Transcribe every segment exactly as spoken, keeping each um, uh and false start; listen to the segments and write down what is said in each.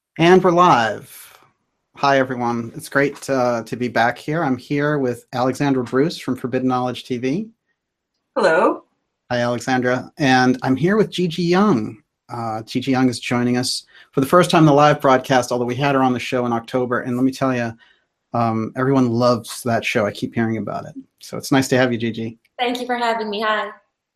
And we're live. Hi, everyone. It's great uh, to be back here. I'm here with Alexandra Bruce from Forbidden Knowledge T V. Hello. Hi, Alexandra. And I'm here with Gigi Young. Uh, Gigi Young is joining us for the first time in the live broadcast, although we had her on the show in October. And let me tell you, um, everyone loves that show. I keep hearing about it. So it's nice to have you, Gigi. Thank you for having me. Hi.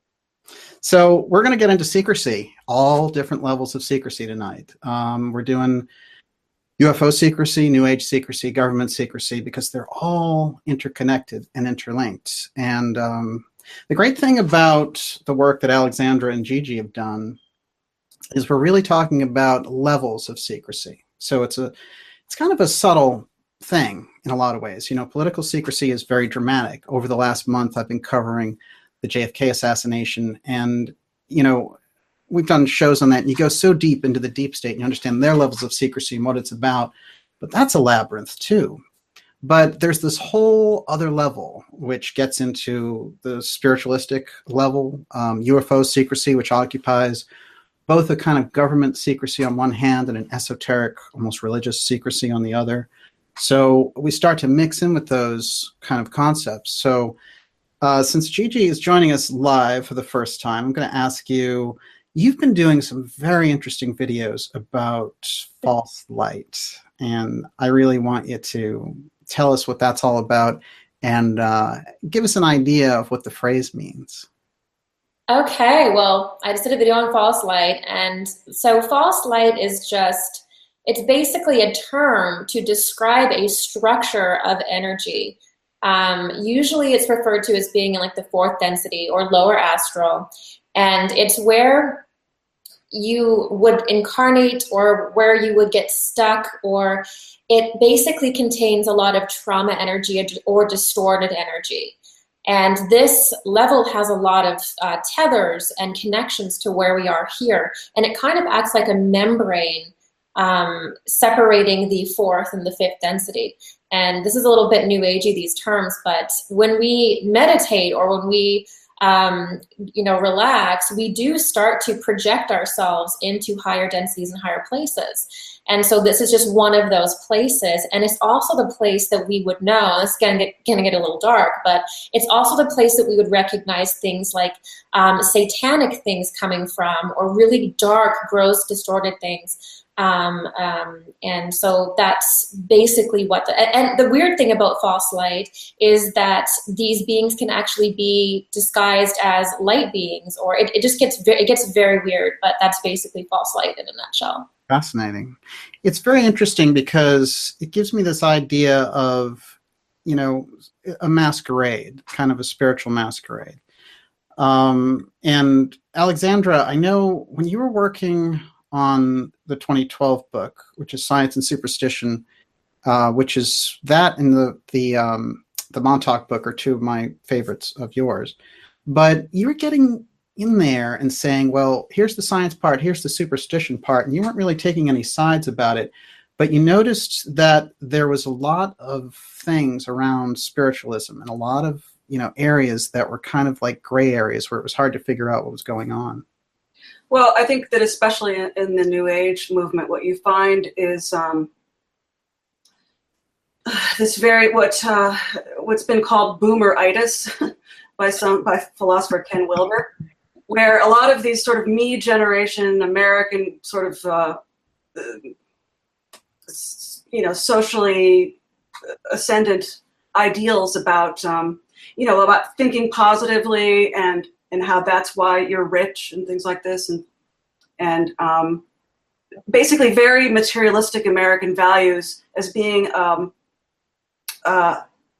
So we're going to get into secrecy, all different levels of secrecy tonight. Um, we're doing U F O secrecy, New Age secrecy, government secrecy, because they're all interconnected and interlinked. And um, the great thing about the work that Alexandra and Gigi have done is we're really talking about levels of secrecy. So it's a, it's kind of a subtle thing in a lot of ways. You know, political secrecy is very dramatic. Over the last month, I've been covering the J F K assassination, and you know, we've done shows on that, and you go so deep into the deep state and you understand their levels of secrecy and what it's about. But that's a labyrinth too. But there's this whole other level which gets into the spiritualistic level, um, U F O secrecy, which occupies both a kind of government secrecy on one hand and an esoteric, almost religious secrecy on the other. So we start to mix in with those kind of concepts. So uh, since Gigi is joining us live for the first time, I'm going to ask you, you've been doing some very interesting videos about false light, and I really want you to tell us what that's all about and uh, give us an idea of what the phrase means. Okay, well, I just did a video on false light. And so false light is just, it's basically a term to describe a structure of energy. Um, usually it's referred to as being in like the fourth density or lower astral. And it's where you would incarnate or where you would get stuck, or it basically contains a lot of trauma energy or distorted energy. And this level has a lot of uh, tethers and connections to where we are here. And it kind of acts like a membrane um, separating the fourth and the fifth density. And this is a little bit new agey, these terms, but when we meditate or when we um, you know, relax, we do start to project ourselves into higher densities and higher places. And so this is just one of those places. And it's also the place that we would know, it's going to get, going to get a little dark, but it's also the place that we would recognize things like um, satanic things coming from, or really dark, gross, distorted things. Um, um, and so that's basically what the, and the weird thing about false light is that these beings can actually be disguised as light beings, or it, it just gets, very, it gets very weird, but that's basically false light in a nutshell. Fascinating. It's very interesting because it gives me this idea of, you know, a masquerade, kind of a spiritual masquerade. Um, and Alexandra, I know when you were working on the twenty twelve book, which is Science and Superstition, uh, which is that and the the um, the Montauk book are two of my favorites of yours. But you were getting in there and saying, well, here's the science part, here's the superstition part, and you weren't really taking any sides about it. But you noticed that there was a lot of things around spiritualism and a lot of, you know, areas that were kind of like gray areas where it was hard to figure out what was going on. Well, I think that especially in, in the New Age movement, what you find is um, this very what uh, what's been called boomeritis by some by philosopher Ken Wilber, where a lot of these sort of me generation American sort of uh, you know socially ascendant ideals about um, you know about thinking positively and and how that's why you're rich and things like this, and and um, basically very materialistic American values as being um, uh,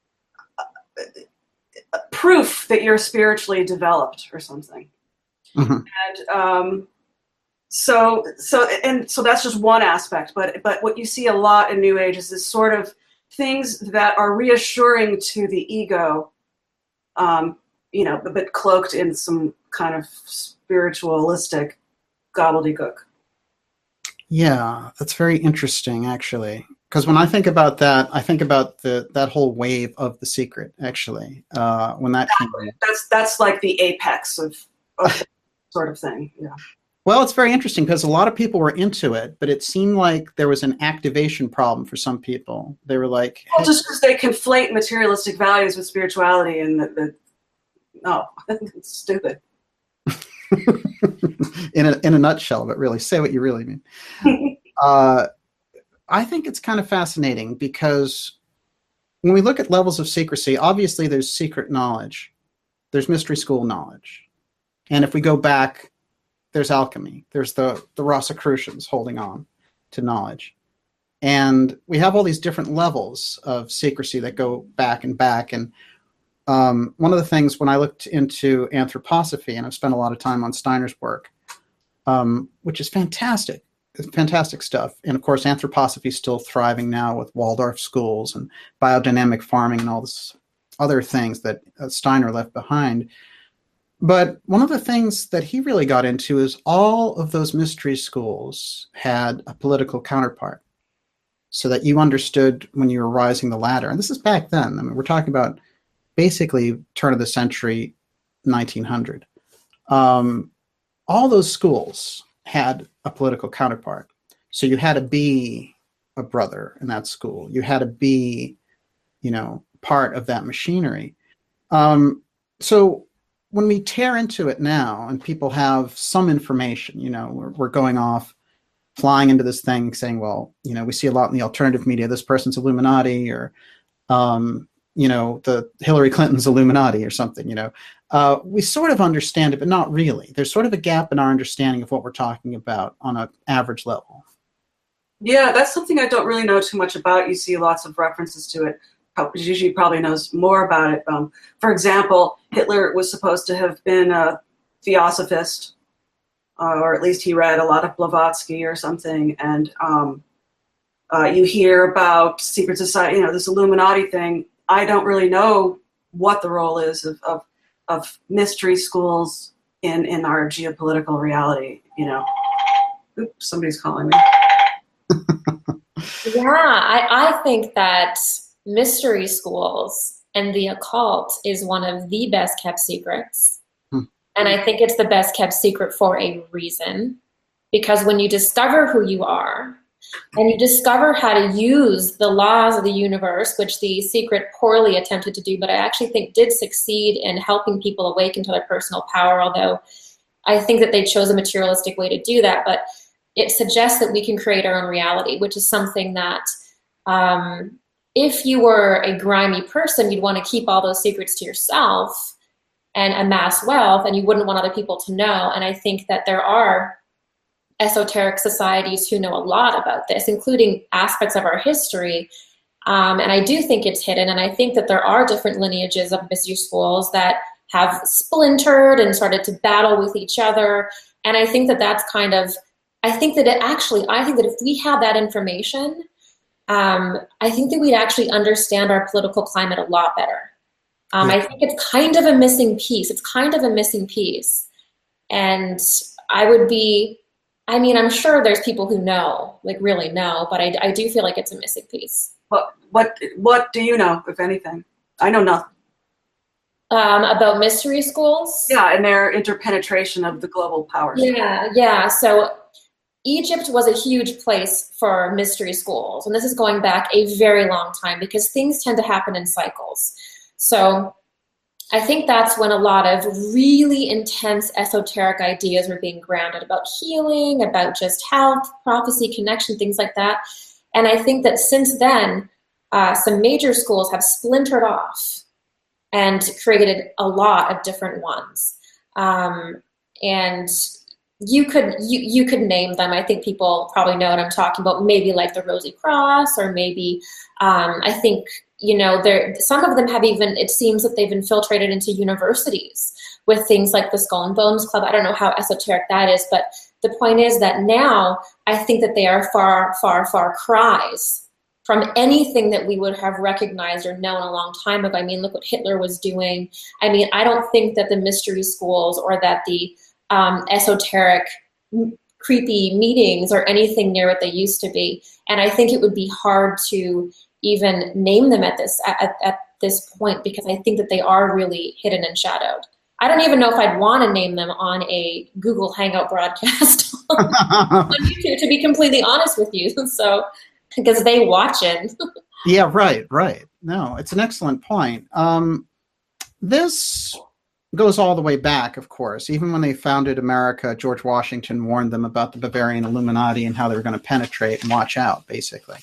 proof that you're spiritually developed or something. Mm-hmm. And um, so so and so that's just one aspect, but but what you see a lot in New Age is this sort of things that are reassuring to the ego. Um, you know, but cloaked in some kind of spiritualistic gobbledygook. Yeah, that's very interesting, actually. Because when I think about that, I think about the that whole wave of The Secret, actually, uh, when that exactly. came in. That's, that's like the apex of, of sort of thing, yeah. Well, it's very interesting because a lot of people were into it, but it seemed like there was an activation problem for some people. They were like, well, just because they conflate materialistic values with spirituality, and the, the no, it's stupid. in a in a nutshell, but really say what you really mean. uh, I think it's kind of fascinating because when we look at levels of secrecy, obviously there's secret knowledge, there's mystery school knowledge, and if we go back, there's alchemy. There's the, the Rosicrucians holding on to knowledge. And we have all these different levels of secrecy that go back and back. And um, one of the things when I looked into anthroposophy, and I've spent a lot of time on Steiner's work, um, which is fantastic, it's fantastic stuff. And of course, anthroposophy is still thriving now with Waldorf schools and biodynamic farming and all this other things that uh, Steiner left behind. But one of the things that he really got into is all of those mystery schools had a political counterpart so that you understood when you were rising the ladder. And this is back then. I mean, we're talking about basically turn of the century, nineteen hundred. Um, all those schools had a political counterpart. So you had to be a brother in that school. You had to be, you know, part of that machinery. Um, so when we tear into it now and people have some information, you know, we're, we're going off, flying into this thing saying, well, you know, we see a lot in the alternative media, this person's Illuminati, or, um, you know, the Hillary Clinton's Illuminati or something, you know, uh, we sort of understand it, but not really. There's sort of a gap in our understanding of what we're talking about on an average level. Yeah, that's something I don't really know too much about. You see lots of references to it. Gigi probably knows more about it. Um, for example, Hitler was supposed to have been a theosophist, uh, or at least he read a lot of Blavatsky or something. And um, uh, you hear about secret society, you know, this Illuminati thing. I don't really know what the role is of of, of mystery schools in, in our geopolitical reality, you know. Oops, somebody's calling me. Yeah, I, I think that mystery schools and the occult is one of the best kept secrets. Hmm. And I think it's the best kept secret for a reason. Because when you discover who you are and you discover how to use the laws of the universe, which the secret poorly attempted to do, but I actually think did succeed in helping people awaken to their personal power, although I think that they chose a materialistic way to do that. But it suggests that we can create our own reality, which is something that um, if you were a grimy person, you'd want to keep all those secrets to yourself and amass wealth, and you wouldn't want other people to know. And I think that there are esoteric societies who know a lot about this, including aspects of our history. Um, and I do think it's hidden. And I think that there are different lineages of mystery schools that have splintered and started to battle with each other. And I think that that's kind of, I think that it actually, I think that if we had that information, Um, I think that we'd actually understand our political climate a lot better. Um, yeah. I think it's kind of a missing piece. It's kind of a missing piece. And I would be, I mean, I'm sure there's people who know, like really know, but I, I do feel like it's a missing piece. What, what, what do you know, if anything? I know nothing. Um, about mystery schools? Yeah, and their interpenetration of the global powers. Yeah, yeah. So Egypt was a huge place for mystery schools, and this is going back a very long time because things tend to happen in cycles. So I think that's when a lot of really intense esoteric ideas were being grounded about healing, about just health, prophecy, connection, things like that. And I think that since then, uh, some major schools have splintered off and created a lot of different ones. Um, and You could you you could name them. I think people probably know what I'm talking about. Maybe like the Rosy Cross, or maybe um, I think you know there. Some of them have even. It seems that they've infiltrated into universities with things like the Skull and Bones Club. I don't know how esoteric that is, but the point is that now I think that they are far, far, far cries from anything that we would have recognized or known a long time ago. I mean, look what Hitler was doing. I mean, I don't think that the mystery schools or that the Um, esoteric, creepy meetings or anything near what they used to be. And I think it would be hard to even name them at this at, at this point because I think that they are really hidden and shadowed. I don't even know if I'd want to name them on a Google Hangout broadcast on YouTube, to be completely honest with you. So, because they watch it. Yeah, right, right. No, it's an excellent point. Um, this goes all the way back, of course. Even when they founded America, George Washington warned them about the Bavarian Illuminati and how they were going to penetrate and watch out, basically.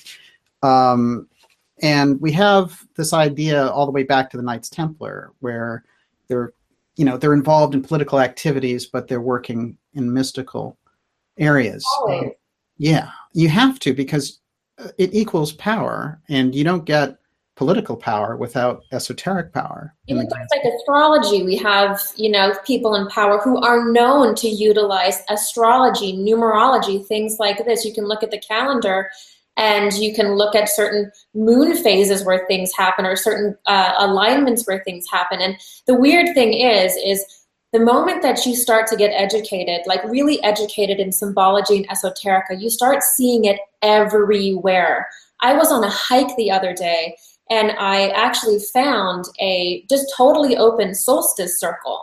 Um, and we have this idea all the way back to the Knights Templar, where they're, you know, they're involved in political activities, but they're working in mystical areas. Always. Uh, yeah, you have to, because it equals power, and you don't get political power without esoteric power. Even things like astrology, we have, you know, people in power who are known to utilize astrology, numerology, things like this. You can look at the calendar and you can look at certain moon phases where things happen, or certain uh, alignments where things happen. And the weird thing is, is the moment that you start to get educated, like really educated in symbology and esoterica, you start seeing it everywhere. I was on a hike the other day, and I actually found a just totally open solstice circle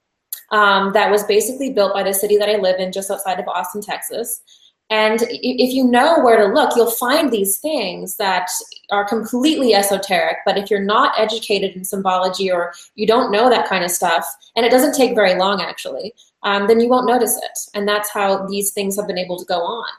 um, that was basically built by the city that I live in, just outside of Austin, Texas. And if you know where to look, you'll find these things that are completely esoteric. But if you're not educated in symbology, or you don't know that kind of stuff, and it doesn't take very long actually, um, then you won't notice it. And that's how these things have been able to go on.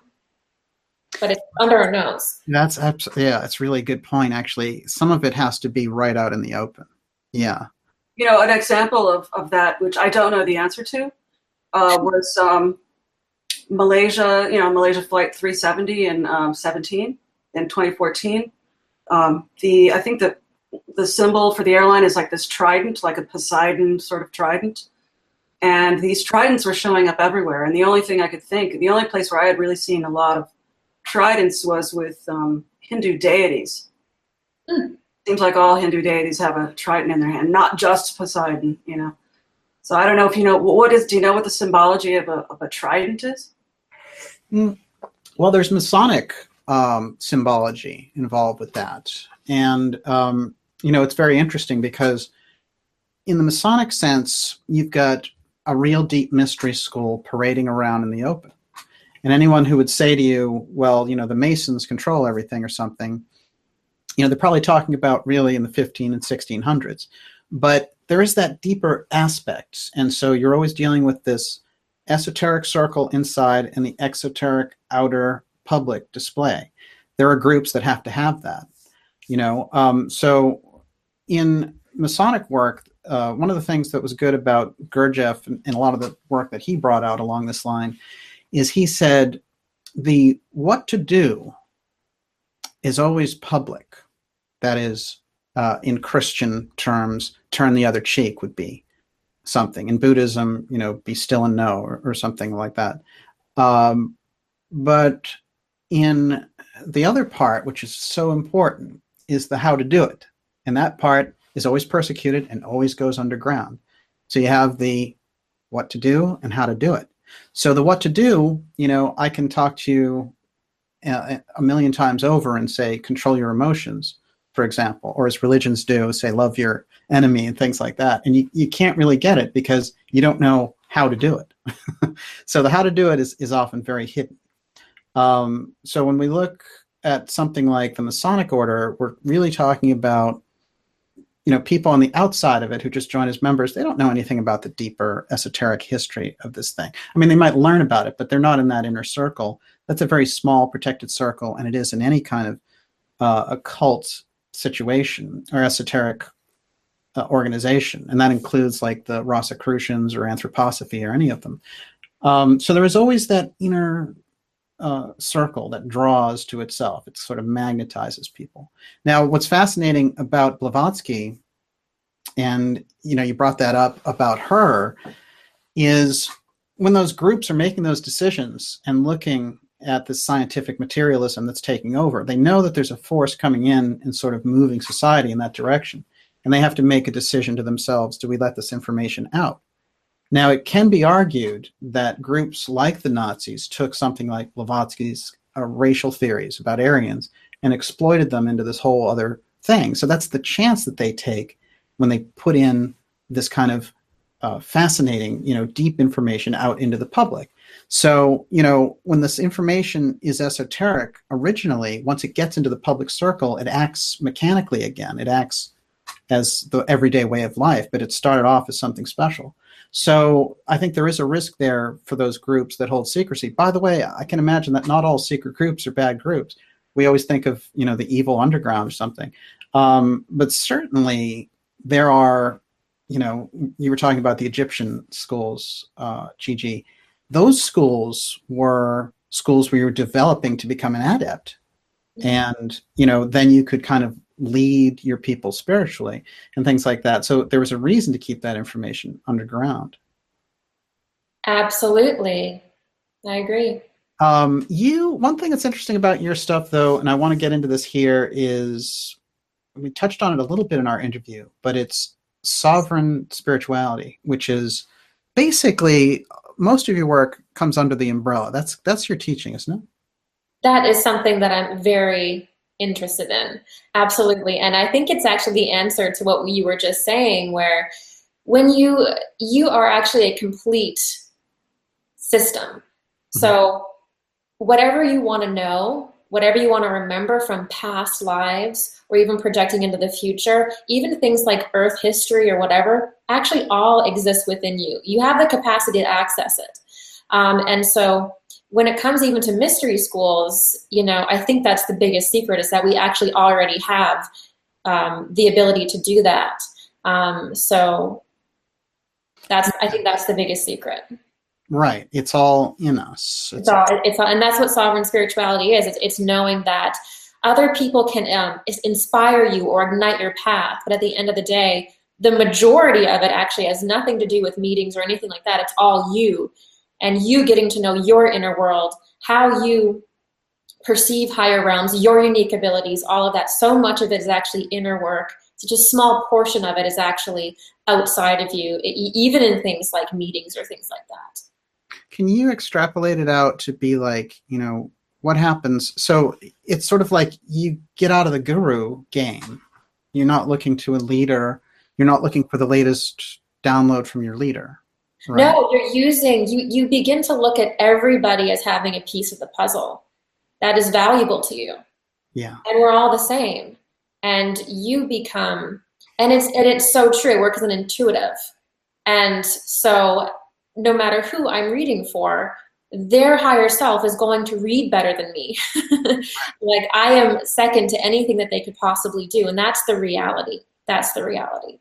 But it's under our nose. That's absolutely, yeah, it's really a good point, actually. Some of it has to be right out in the open. Yeah. You know, an example of, of that, which I don't know the answer to, uh, was um, Malaysia, you know, Malaysia Flight three seventy in um, seventeen, in twenty fourteen. Um, the I think that the symbol for the airline is like this trident, like a Poseidon sort of trident. And these tridents were showing up everywhere. And the only thing I could think, the only place where I had really seen a lot of tridents was with um, Hindu deities. Mm. Seems like all Hindu deities have a trident in their hand, not just Poseidon, you know. So I don't know if you know, what is, do you know what the symbology of a, of a trident is? Mm. Well, there's Masonic um, symbology involved with that. And, um, you know, it's very interesting because in the Masonic sense, you've got a real deep mystery school parading around in the open. And anyone who would say to you, well, you know, the Masons control everything or something, you know, they're probably talking about really in the fifteen and sixteen hundreds. But there is that deeper aspect. And so you're always dealing with this esoteric circle inside and the exoteric outer public display. There are groups that have to have that, you know. Um, so in Masonic work, uh, one of the things that was good about Gurdjieff and, and a lot of the work that he brought out along this line is he said the what to do is always public. That is, uh, in Christian terms, turn the other cheek would be something. In Buddhism, you know, be still and know, or, or something like that. Um, but in the other part, which is so important, is the how to do it. And that part is always persecuted and always goes underground. So you have the what to do and how to do it. So the what to do, you know, I can talk to you a, a million times over and say, control your emotions, for example, or as religions do, say, love your enemy and things like that. And you, you can't really get it because you don't know how to do it. So the how to do it is, is often very hidden. Um, so when we look at something like the Masonic Order, we're really talking about, you know, people on the outside of it who just join as members. They don't know anything about the deeper esoteric history of this thing. I mean, they might learn about it, but they're not in that inner circle. That's a very small protected circle, and it is in any kind of uh, occult situation or esoteric uh, organization. And that includes like the Rosicrucians or Anthroposophy or any of them. Um, so there is always that inner uh, circle that draws to itself. It sort of magnetizes people. Now, what's fascinating about Blavatsky, and you know, you brought that up about her, is when those groups are making those decisions and looking at the scientific materialism that's taking over, they know that there's a force coming in and sort of moving society in that direction. And they have to make a decision to themselves, do we let this information out? Now, it can be argued that groups like the Nazis took something like Blavatsky's uh, racial theories about Aryans and exploited them into this whole other thing. So that's the chance that they take when they put in this kind of uh, fascinating, you know, deep information out into the public. So, you know, when this information is esoteric originally, once it gets into the public circle, it acts mechanically again. It acts as the everyday way of life, but it started off as something special. So I think there is a risk there for those groups that hold secrecy. By the way, I can imagine that not all secret groups are bad groups. We always think of, you know, the evil underground or something. Um, but certainly there are, you know, you were talking about the Egyptian schools, uh, Gigi. Those schools were schools where you were developing to become an adept. And, you know, then you could kind of lead your people spiritually and things like that. So there was a reason to keep that information underground. Absolutely. I agree. Um, you, one thing that's interesting about your stuff though, and I want to get into this here, is we touched on it a little bit in our interview, but it's sovereign spirituality, which is basically most of your work comes under the umbrella. That's, that's your teaching, isn't it? That is something that I'm very interested in. Absolutely. And I think it's actually the answer to what you were just saying, where when you you are actually a complete system. Mm-hmm. So whatever you want to know, whatever you want to remember from past lives, or even projecting into the future, even things like Earth history or whatever, actually all exists within you. You have the capacity to access it. Um, and so when it comes even to mystery schools, you know, I think that's the biggest secret, is that we actually already have um, the ability to do that. Um, so that's, I think that's the biggest secret. Right. It's all in us. It's, it's all, it's all, and that's what sovereign spirituality is. It's, it's knowing that other people can um, inspire you or ignite your path. But at the end of the day, the majority of it actually has nothing to do with meetings or anything like that. It's all you. And you getting to know your inner world, how you perceive higher realms, your unique abilities, all of that. So much of it is actually inner work. Such a small portion of it is actually outside of you, even in things like meetings or things like that. Can you extrapolate it out to be like, you know, what happens? So it's sort of like you get out of the guru game. You're not looking to a leader. You're not looking for the latest download from your leader. Right. No, you're using, you, you begin to look at everybody as having a piece of the puzzle that is valuable to you. Yeah. And we're all the same. And you become, and it's, and it's so true, work as an intuitive. And so no matter who I'm reading for, their higher self is going to read better than me. Like I am second to anything that they could possibly do. And that's the reality. That's the reality.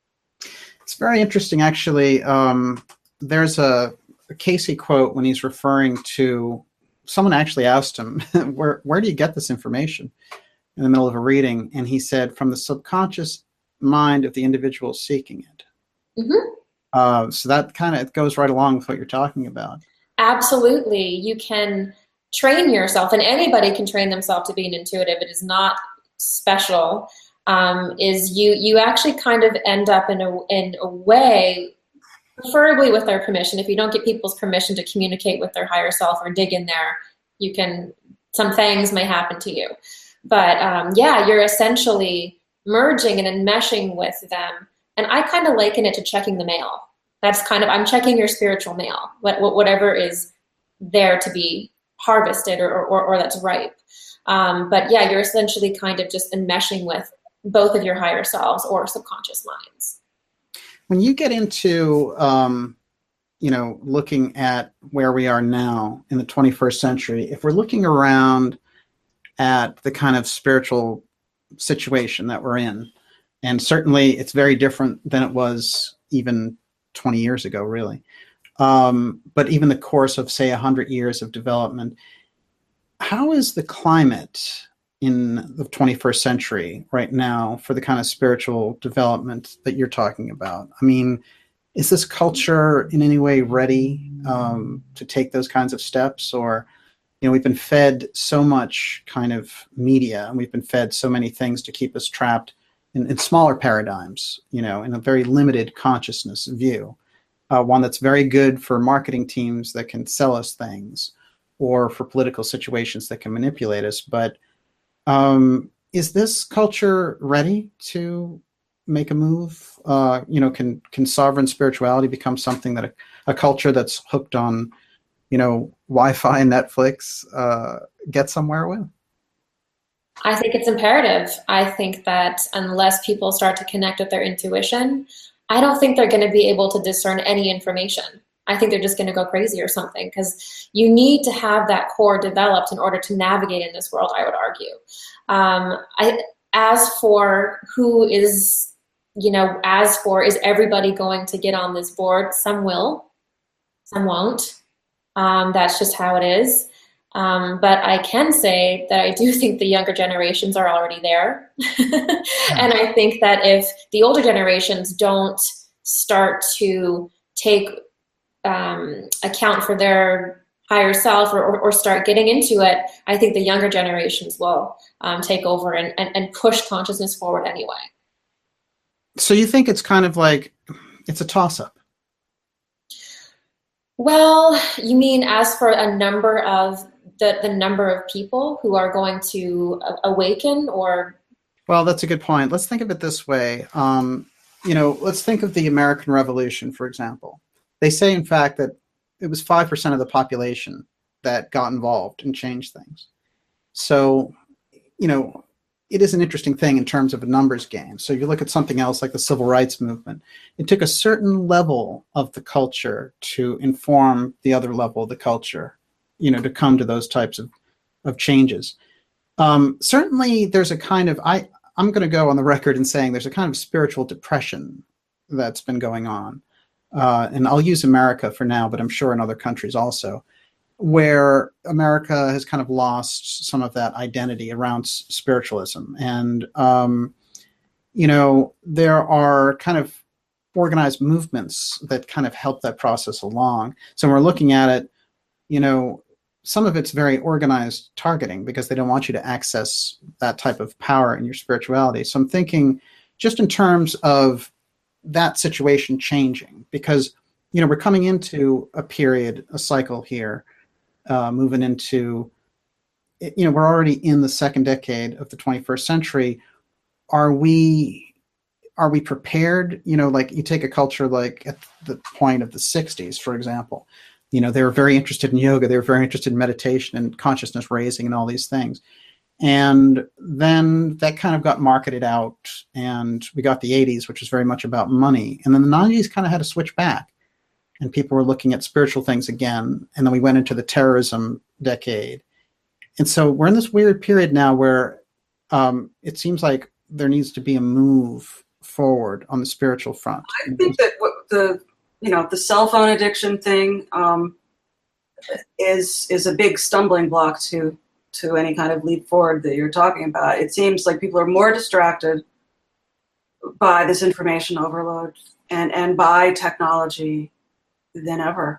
It's very interesting, actually. Um, there's a, a Casey quote when he's referring to, someone actually asked him, where, where do you get this information in the middle of a reading? And he said, from the subconscious mind of the individual seeking it. Mm-hmm. Uh, so that kind of goes right along with what you're talking about. Absolutely. You can train yourself, and anybody can train themselves to be an intuitive. It is not special. Um, is you you actually kind of end up in a in a way, preferably with their permission. If you don't get people's permission to communicate with their higher self or dig in there, you can, some things may happen to you. But um, yeah, you're essentially merging and enmeshing with them. And I kind of liken it to checking the mail. That's kind of, I'm checking your spiritual mail, what, whatever is there to be harvested or, or, or that's ripe. Um, but yeah, you're essentially kind of just enmeshing with both of your higher selves or subconscious minds. When you get into, um, you know, looking at where we are now in the twenty-first century, if we're looking around at the kind of spiritual situation that we're in, and certainly it's very different than it was even twenty years ago, really. Um, but even the course of, say, one hundred years of development, how is the climate in the twenty-first century right now for the kind of spiritual development that you're talking about? I mean, is this culture in any way ready um, to take those kinds of steps? Or, you know, we've been fed so much kind of media, and we've been fed so many things to keep us trapped in, in smaller paradigms, you know, in a very limited consciousness view. Uh, one that's very good for marketing teams that can sell us things, or for political situations that can manipulate us. But Um, is this culture ready to make a move? Uh, you know, can can sovereign spirituality become something that a, a culture that's hooked on, you know, Wi-Fi and Netflix uh, get somewhere with? I think it's imperative. I think that unless people start to connect with their intuition, I don't think they're going to be able to discern any information. I think they're just going to go crazy or something, because you need to have that core developed in order to navigate in this world, I would argue. Um, I, as for who is, you know, as for is everybody going to get on this board? Some will, some won't. Um, that's just how it is. Um, but I can say that I do think the younger generations are already there. And I think that if the older generations don't start to take um, account for their higher self or, or, or start getting into it, I think the younger generations will um, take over and, and, and push consciousness forward anyway. So you think it's kind of like, it's a toss-up? Well, you mean as for a number of the, the number of people who are going to awaken, or? Well, that's a good point. Let's think of it this way. Um, you know, let's think of the American Revolution, for example. They say, in fact, that it was five percent of the population that got involved and changed things. So, you know, it is an interesting thing in terms of a numbers game. So you look at something else like the Civil Rights Movement. It took a certain level of the culture to inform the other level of the culture, you know, to come to those types of, of changes. Um, certainly there's a kind of, I, I'm going to go on the record in saying there's a kind of spiritual depression that's been going on. Uh, and I'll use America for now, but I'm sure in other countries also, where America has kind of lost some of that identity around s- spiritualism. And, um, you know, there are kind of organized movements that kind of help that process along. So when we're looking at it, you know, some of it's very organized targeting because they don't want you to access that type of power in your spirituality. So I'm thinking just in terms of that situation changing, because, you know, we're coming into a period, a cycle here, uh, moving into, you know, we're already in the second decade of the twenty-first century. Are we, are we prepared? You know, like you take a culture like at the point of the sixties, for example, you know, they were very interested in yoga. They were very interested in meditation and consciousness raising and all these things. And then that kind of got marketed out, and we got the eighties, which was very much about money. And then the nineties kind of had to switch back, and people were looking at spiritual things again. And then we went into the terrorism decade. And so we're in this weird period now where um, it seems like there needs to be a move forward on the spiritual front. I think that what the, you know, the cell phone addiction thing um, is is a big stumbling block to to any kind of leap forward that you're talking about. It seems like people are more distracted by this information overload and, and by technology than ever.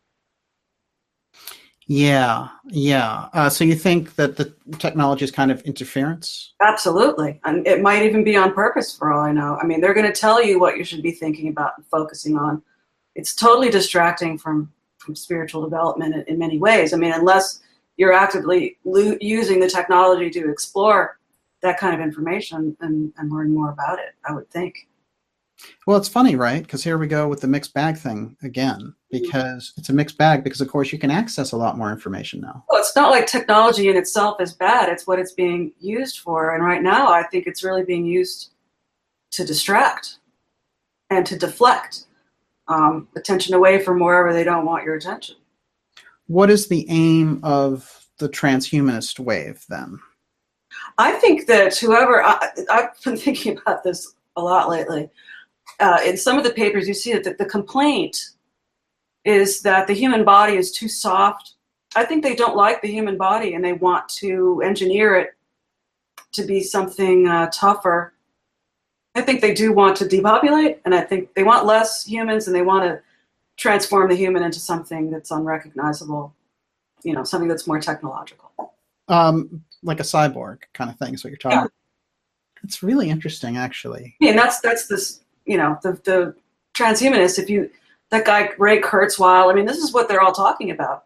Yeah, yeah. Uh, so you think that the technology is kind of interference? Absolutely. And it might even be on purpose for all I know. I mean, they're going to tell you what you should be thinking about and focusing on. It's totally distracting from, from spiritual development in, in many ways. I mean, unless you're actively lo- using the technology to explore that kind of information and, and learn more about it, I would think. Well, it's funny, right? Because here we go with the mixed bag thing again, because it's a mixed bag because, of course, you can access a lot more information now. Well, it's not like technology in itself is bad. It's what it's being used for. And right now, I think it's really being used to distract and to deflect um, attention away from wherever they don't want your attention. What is the aim of the transhumanist wave then? I think that whoever, I, I've been thinking about this a lot lately. Uh, in some of the papers, you see that the, the complaint is that the human body is too soft. I think they don't like the human body and they want to engineer it to be something uh, tougher. I think they do want to depopulate, and I think they want less humans, and they want to transform the human into something that's unrecognizable, you know, something that's more technological. Um, like a cyborg kind of thing is what you're talking Yeah. about. It's really interesting, actually. Yeah, and that's that's this, you know, the the transhumanists. If you that guy Ray Kurzweil, I mean, this is what they're all talking about.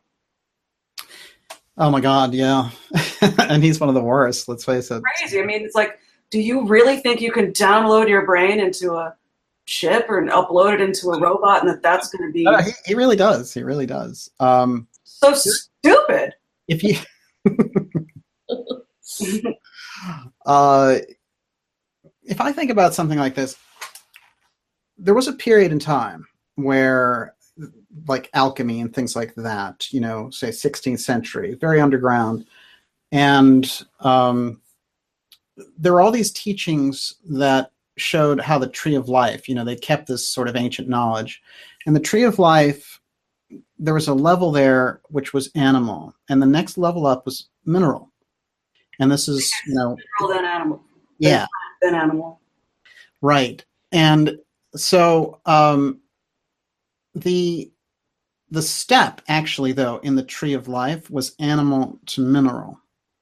Oh my God, yeah. And he's one of the worst, let's face it. Crazy. I mean, it's like do you really think you can download your brain into a chip or upload it into a robot and that that's going to be uh, he, he really does he really does um so stupid? If you uh if I think about something like this, there was a period in time where, like alchemy and things like that, you know, say sixteenth century, very underground, and um there were all these teachings that showed how the tree of life, you know, they kept this sort of ancient knowledge. And the tree of life, there was a level there which was animal, and the next level up was mineral. And this is, you know, mineral then animal. Yeah. Then animal. Right. And so um, the the step actually, though, in the tree of life was animal to mineral.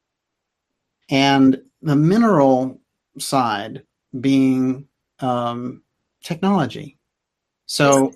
And the mineral side being um, technology. So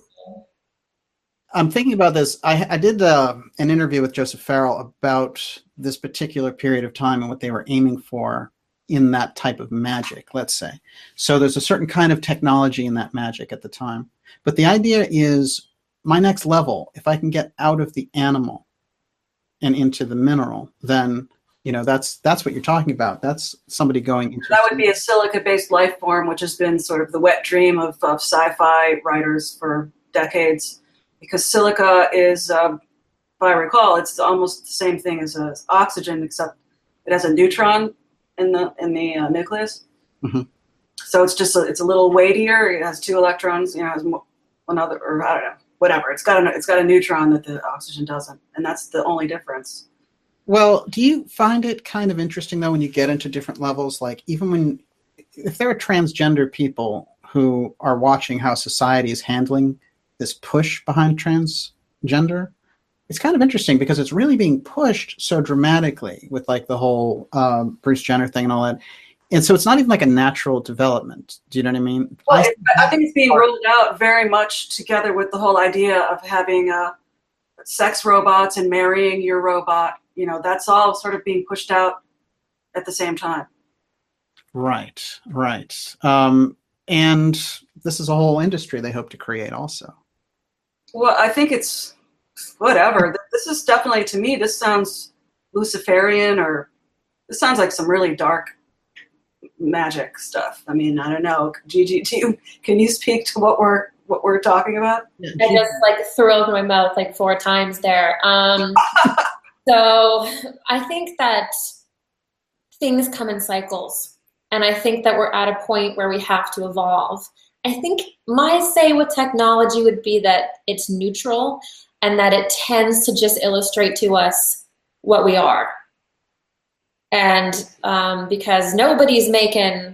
I'm thinking about this. I, I did uh, an interview with Joseph Farrell about this particular period of time and what they were aiming for in that type of magic, let's say. So there's a certain kind of technology in that magic at the time. But the idea is my next level, if I can get out of the animal and into the mineral, then, you know, that's that's what you're talking about. That's somebody going into... That would be a silica-based life form, which has been sort of the wet dream of, of sci-fi writers for decades. Because silica is, uh, if I recall, it's almost the same thing as, as oxygen, except it has a neutron in the in the uh, nucleus. Mm-hmm. So it's just a, it's a little weightier. It has two electrons. You know, it has one other, or I don't know, whatever. It's got a it's got a neutron that the oxygen doesn't, and that's the only difference. Well, do you find it kind of interesting though when you get into different levels? Like even when, if there are transgender people who are watching how society is handling this push behind transgender, it's kind of interesting because it's really being pushed so dramatically with like the whole um, Bruce Jenner thing and all that. And so it's not even like a natural development. Do you know what I mean? Well, I, I think it's being rolled out very much together with the whole idea of having uh, sex robots and marrying your robot. You know, that's all sort of being pushed out at the same time. Right, right. Um, and this is a whole industry they hope to create also. Well, I think it's whatever. This is definitely, to me, this sounds Luciferian, or this sounds like some really dark magic stuff. I mean, I don't know. Gigi, do you, can you speak to what we're what we're talking about? I just like threw open my mouth like four times there. Um, so I think that things come in cycles, and I think that we're at a point where we have to evolve. I think my say with technology would be that it's neutral and that it tends to just illustrate to us what we are. And um, because nobody's making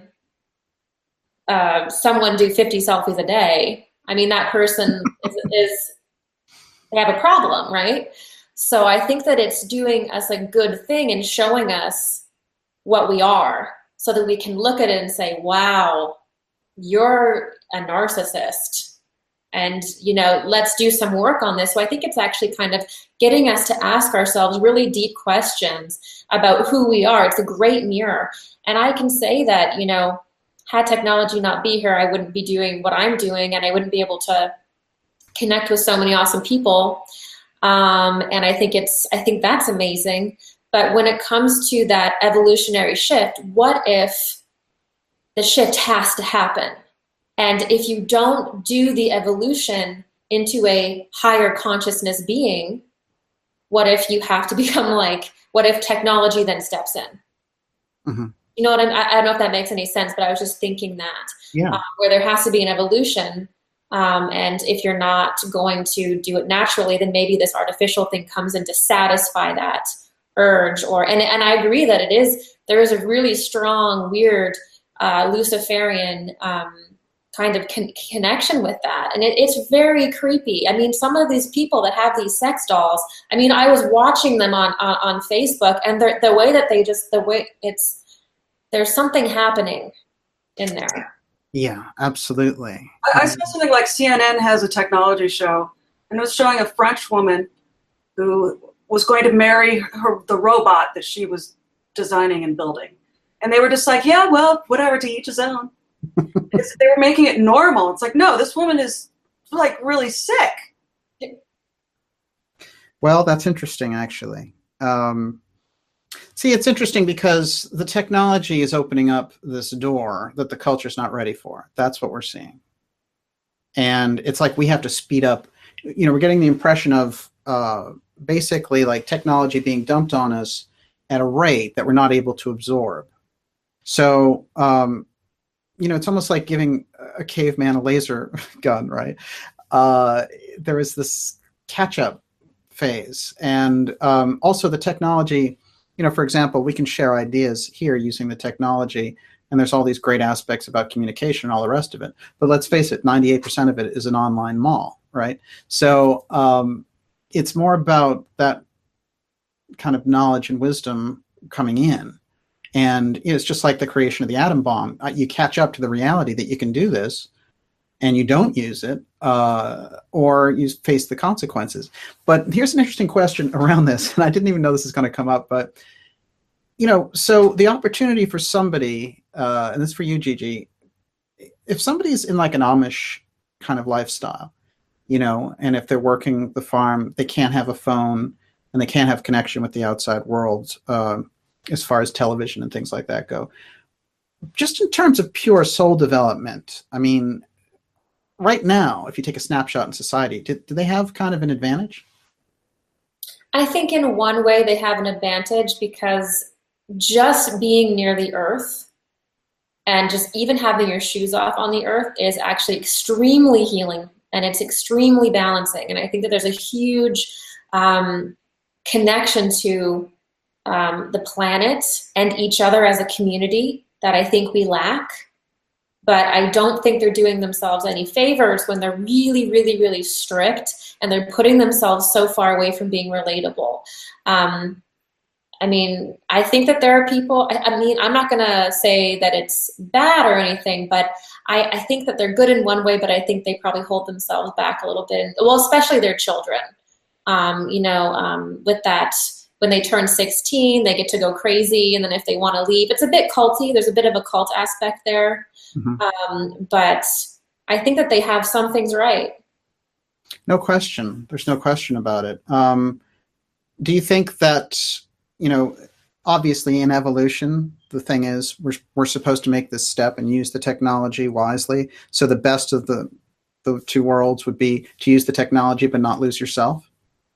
uh, someone do fifty selfies a day, I mean, that person is, is, they have a problem, right? So I think that it's doing us a good thing and showing us what we are so that we can look at it and say, wow, you're a narcissist, and, you know, let's do some work on this. So I think it's actually kind of getting us to ask ourselves really deep questions about who we are. It's a great mirror. And I can say that, you know, had technology not be here, I wouldn't be doing what I'm doing, and I wouldn't be able to connect with so many awesome people. Um, and I think it's, I think that's amazing. But when it comes to that evolutionary shift, what if the shift has to happen? And if you don't do the evolution into a higher consciousness being, what if you have to become like, what if technology then steps in? Mm-hmm. You know what I'm, I, I don't know if that makes any sense, but I was just thinking that, yeah. uh, where there has to be an evolution. Um, and if you're not going to do it naturally, then maybe this artificial thing comes in to satisfy that urge. Or, and, and I agree that it is, there is a really strong, weird, uh, Luciferian, um, kind of con- connection with that. And it, it's very creepy. I mean, some of these people that have these sex dolls, I mean, I was watching them on, on, on Facebook, and the way that they just, the way it's, there's something happening in there. Yeah, absolutely. I, I saw something like C N N has a technology show, and it was showing a French woman who was going to marry her, the robot that she was designing and building. And they were just like, yeah, well, whatever, to each his own. They were making it normal. It's like, no, this woman is like really sick. Well, that's interesting, actually. Um, see, it's interesting because the technology is opening up this door that the culture's not ready for. That's what we're seeing. And it's like we have to speed up. You know, we're getting the impression of uh, basically like technology being dumped on us at a rate that we're not able to absorb. So, um, you know, it's almost like giving a caveman a laser gun, right? Uh, there is this catch-up phase. And um, also the technology, you know, for example, we can share ideas here using the technology, and there's all these great aspects about communication and all the rest of it. But let's face it, ninety-eight percent of it is an online mall, right? So um, it's more about that kind of knowledge and wisdom coming in. And you know, it's just like the creation of the atom bomb. You catch up to the reality that you can do this, and you don't use it, uh, or you face the consequences. But here's an interesting question around this, and I didn't even know this is going to come up, but, you know, so the opportunity for somebody, uh, and this is for you, Gigi, if somebody's in like an Amish kind of lifestyle, you know, and if they're working the farm, they can't have a phone, and they can't have connection with the outside world, um, as far as television and things like that go. Just in terms of pure soul development, I mean, right now, if you take a snapshot in society, do, do they have kind of an advantage? I think in one way they have an advantage because just being near the earth and just even having your shoes off on the earth is actually extremely healing, and it's extremely balancing. And I think that there's a huge um, connection to um, the planet and each other as a community that I think we lack. But I don't think they're doing themselves any favors when they're really, really, really strict and they're putting themselves so far away from being relatable. Um, I mean, I think that there are people, I, I mean, I'm not going to say that it's bad or anything, but I, I think that they're good in one way, but I think they probably hold themselves back a little bit. Well, especially their children, um, you know, um, with that, when they turn sixteen, they get to go crazy. And then if they want to leave, it's a bit culty. There's a bit of a cult aspect there. Mm-hmm. Um, but I think that they have some things right. No question. There's no question about it. Um, do you think that, you know, obviously in evolution, the thing is we're, we're supposed to make this step and use the technology wisely. So the best of the, the two worlds would be to use the technology but not lose yourself?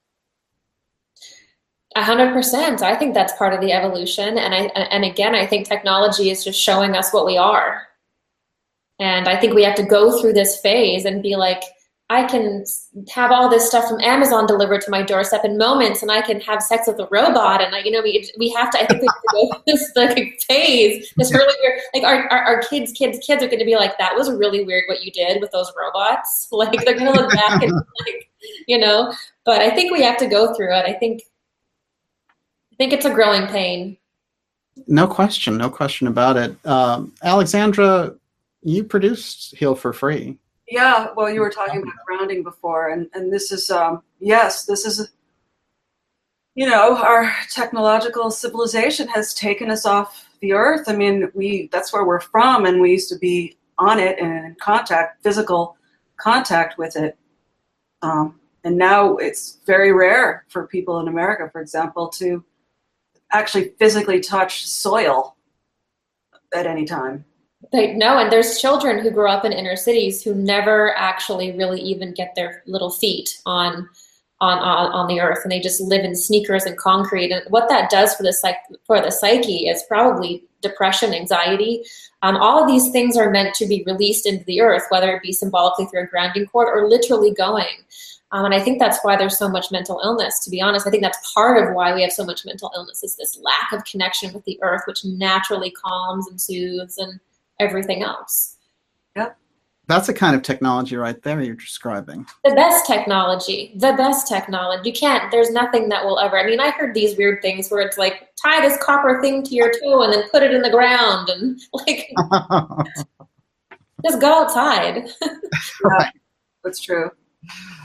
A hundred percent. I think that's part of the evolution. And I, and again, I think technology is just showing us what we are. And I think we have to go through this phase and be like, I can have all this stuff from Amazon delivered to my doorstep in moments, and I can have sex with a robot. And I, you know, we we have to. I think we have to go through this like phase. This really weird. Like our, our our kids, kids, kids are going to be like, that was really weird what you did with those robots. Like they're going to look back and like, you know. But I think we have to go through it. I think. I think it's a growing pain. No question. No question about it. Um, Alexandra, you produced Heal for Free. Yeah, well, you were talking about grounding before, and, and this is, um, yes, this is, you know, our technological civilization has taken us off the earth. I mean, we that's where we're from, and we used to be on it and in contact, physical contact with it. Um, and now it's very rare for people in America, for example, to actually physically touch soil at any time. They, no, and there's children who grow up in inner cities who never actually really even get their little feet on on on, on the earth, and they just live in sneakers and concrete. And what that does for the psych for the psyche is probably depression, anxiety. Um, all of these things are meant to be released into the earth, whether it be symbolically through a grounding cord or literally going. Um, and I think that's why there's so much mental illness, to be honest. I think that's part of why we have so much mental illness, is this lack of connection with the earth, which naturally calms and soothes and everything else. Yep. That's the kind of technology right there you're describing. The best technology, the best technology. You can't, there's nothing that will ever, I mean, I heard these weird things where it's like, tie this copper thing to your toe and then put it in the ground and like, just go outside. Yeah, that's true.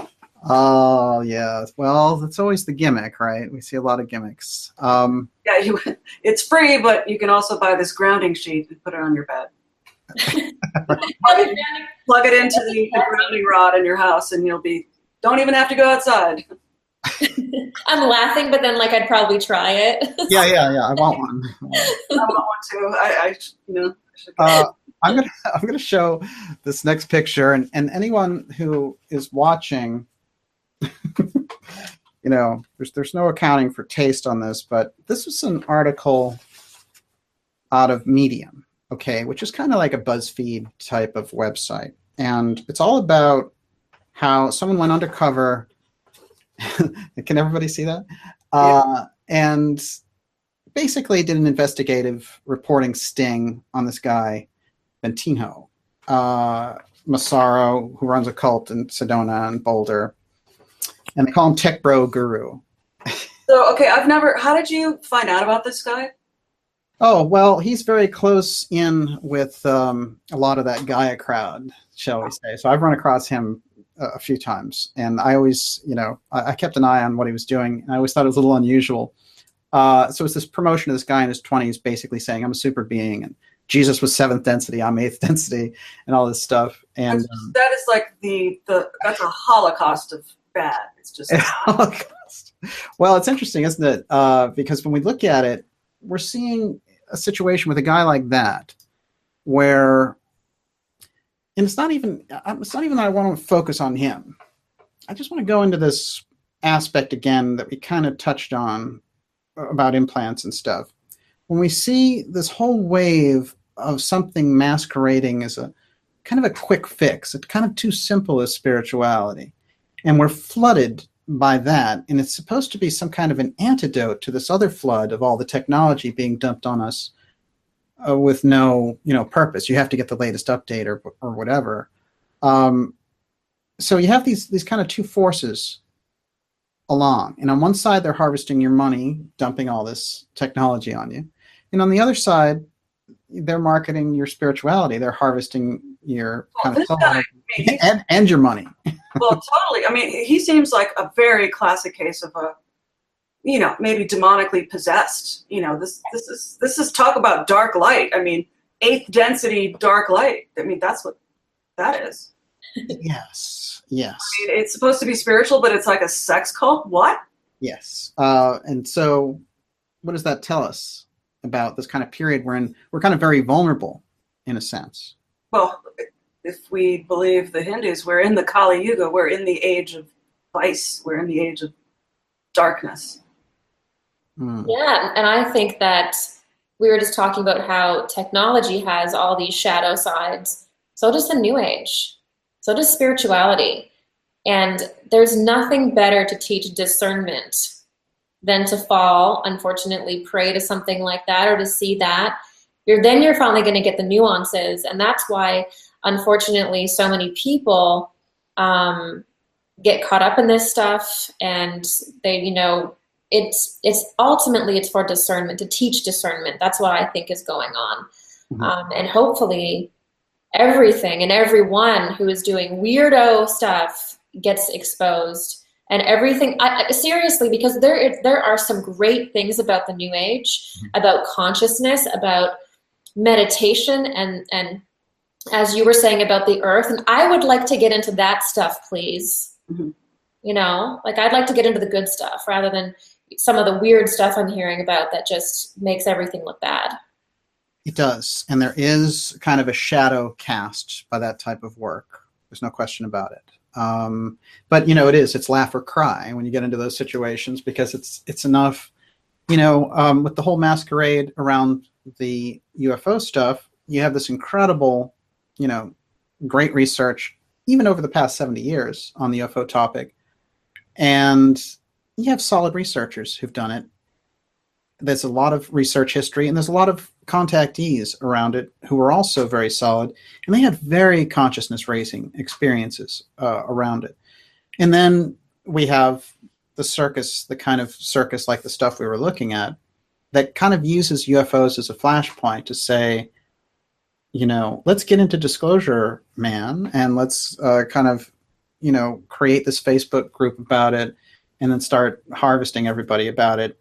Oh, yeah. Well, that's always the gimmick, right? We see a lot of gimmicks. Um, Yeah, you, it's free, but you can also buy this grounding sheet and put it on your bed. plug, it, plug it into the, the grounding rod in your house, and you'll be, don't even have to go outside. I'm laughing, but then like I'd probably try it. yeah, yeah, yeah. I want one. I want one too. I, I you know. Uh, I'm gonna I'm gonna show this next picture, and, and anyone who is watching, you know, there's there's no accounting for taste on this, but this was an article out of Medium, okay, which is kind of like a BuzzFeed type of website, and it's all about how someone went undercover. Can everybody see that? Uh, yeah. And basically did an investigative reporting sting on this guy, Bentinho uh, Massaro, who runs a cult in Sedona and Boulder. And they call him Tech Bro Guru. So, okay, I've never, how did you find out about this guy? Oh, well, he's very close in with um, a lot of that Gaia crowd, shall we say. So I've run across him a few times, and I always, you know, I, I kept an eye on what he was doing, and I always thought it was a little unusual. Uh, so it's this promotion of this guy in his twenties basically saying, I'm a super being, and Jesus was seventh density, I'm eighth density, and all this stuff. And um, that is like the, the, that's a Holocaust of bad. It's just a Holocaust. Well, it's interesting, isn't it? Uh, because when we look at it, we're seeing a situation with a guy like that where, and it's not even, it's not even that I want to focus on him. I just want to go into this aspect again that we kind of touched on about implants and stuff. When we see this whole wave of something masquerading as a kind of a quick fix, it's kind of too simple as spirituality, and we're flooded by that, and it's supposed to be some kind of an antidote to this other flood of all the technology being dumped on us uh, with no, you know, purpose. You have to get the latest update or or whatever. Um, so you have these these kind of two forces along, and on one side they're harvesting your money, dumping all this technology on you, and on the other side they're marketing your spirituality. They're harvesting your well, kind of soul guy, I mean, and, and your money. Well, totally. I mean, he seems like a very classic case of a, you know, maybe demonically possessed. You know, this this is this is talk about dark light. I mean, eighth density dark light. I mean, that's what that is. Yes. Yes. I mean, it's supposed to be spiritual, but it's like a sex cult. What? Yes. Uh, and so, what does that tell us about this kind of period wherein we're kind of very vulnerable, in a sense? Well, if we believe the Hindus, we're in the Kali Yuga. We're in the age of vice. We're in the age of darkness. Mm. Yeah, and I think that we were just talking about how technology has all these shadow sides. So does the New Age. So does spirituality. And there's nothing better to teach discernment than to fall, unfortunately, prey to something like that or to see that. You're then you're finally going to get the nuances. And that's why, unfortunately, so many people um, get caught up in this stuff, and they, you know, it's it's ultimately it's for discernment, to teach discernment. That's what I think is going on. Mm-hmm. Um, and hopefully everything and everyone who is doing weirdo stuff gets exposed, and everything I, seriously, because there there are some great things about the New Age, mm-hmm. about consciousness, about meditation, and and as you were saying about the earth, and I would like to get into that stuff, please. Mm-hmm. You know, like I'd like to get into the good stuff rather than some of the weird stuff I'm hearing about that just makes everything look bad. It does. And there is kind of a shadow cast by that type of work. There's no question about it. Um, but, you know, it is. It's laugh or cry when you get into those situations, because it's it's enough, you know, um, with the whole masquerade around the U F O stuff, you have this incredible, you know, great research, even over the past seventy years on the U F O topic. And you have solid researchers who've done it. There's a lot of research history, and there's a lot of contactees around it who are also very solid, and they had very consciousness-raising experiences uh, around it. And then we have the circus, the kind of circus like the stuff we were looking at, that kind of uses U F Os as a flashpoint to say, you know, let's get into disclosure, man, and let's uh, kind of, you know, create this Facebook group about it and then start harvesting everybody about it.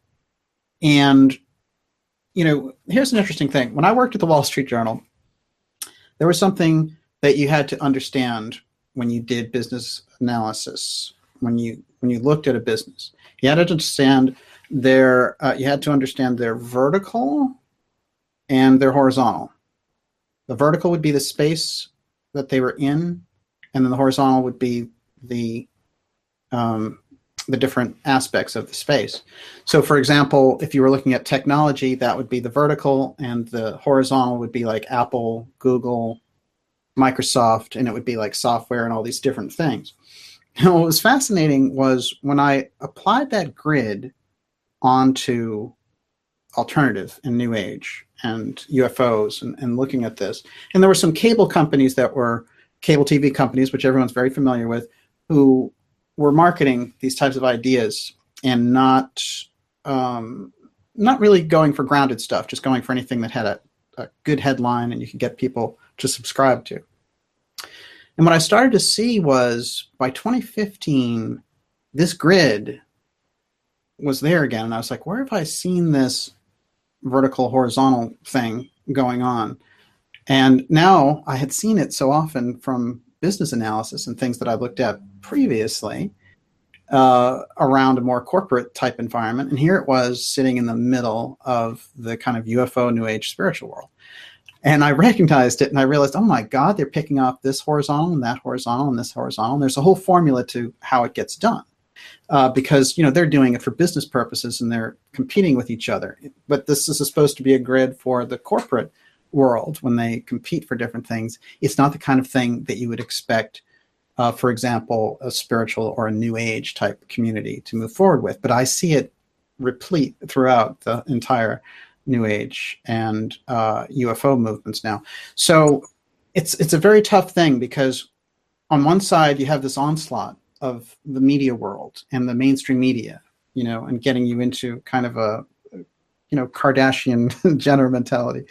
And, you know, here's an interesting thing. When I worked at the Wall Street Journal, there was something that you had to understand when you did business analysis, when you when you looked at a business. You had to understand their uh, you had to understand their vertical and their horizontal. The vertical would be the space that they were in, and then the horizontal would be the um, the different aspects of the space. So, for example, if you were looking at technology, that would be the vertical, and the horizontal would be like Apple, Google, Microsoft, and it would be like software and all these different things. And what was fascinating was when I applied that grid onto alternative and New Age and U F Os and, and looking at this, and there were some cable companies that were cable T V companies, which everyone's very familiar with, who were marketing these types of ideas and not um, not really going for grounded stuff, just going for anything that had a, a good headline and you could get people to subscribe to. And what I started to see was by twenty fifteen, this grid was there again. And I was like, where have I seen this vertical horizontal thing going on? And now I had seen it so often from business analysis and things that I looked at previously uh, around a more corporate type environment. And here it was sitting in the middle of the kind of U F O New Age spiritual world. And I recognized it and I realized, oh my God, they're picking off this horizontal and that horizontal and this horizontal. And there's a whole formula to how it gets done. Uh, because, you know, they're doing it for business purposes and they're competing with each other. But this is supposed to be a grid for the corporate world when they compete for different things. It's not the kind of thing that you would expect, uh, for example, a spiritual or a New Age type community to move forward with. But I see it replete throughout the entire New Age and uh, U F O movements now. So it's it's a very tough thing because on one side you have this onslaught of the media world and the mainstream media, you know, and getting you into kind of a, you know, Kardashian Jenner mentality.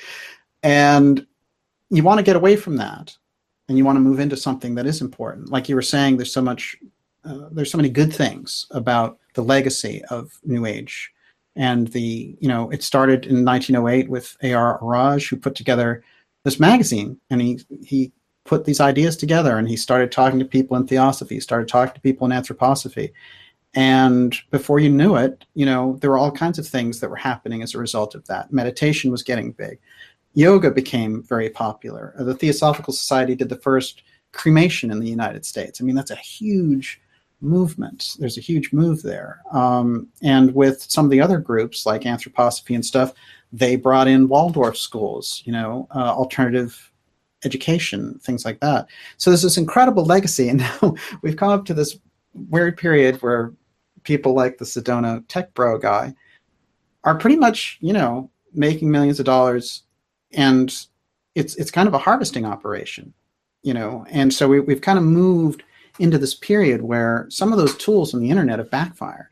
And you want to get away from that and you want to move into something that is important. Like you were saying, there's so much, uh, there's so many good things about the legacy of New Age. And the, you know, it started in nineteen oh eight with A R Araj, who put together this magazine, and he, he put these ideas together and he started talking to people in theosophy, started talking to people in anthroposophy. And before you knew it, you know, there were all kinds of things that were happening as a result of that. Meditation was getting big. Yoga became very popular. The Theosophical Society did the first cremation in the United States. I mean, that's a huge movement. There's a huge move there. Um, and with some of the other groups like anthroposophy and stuff, they brought in Waldorf schools, you know, uh, alternative education, things like that. So there's this incredible legacy. And now we've come up to this weird period where people like the Sedona Tech Bro guy are pretty much, you know, making millions of dollars. And it's it's kind of a harvesting operation, you know. And so we, we've kind of moved into this period where some of those tools on the internet have backfired.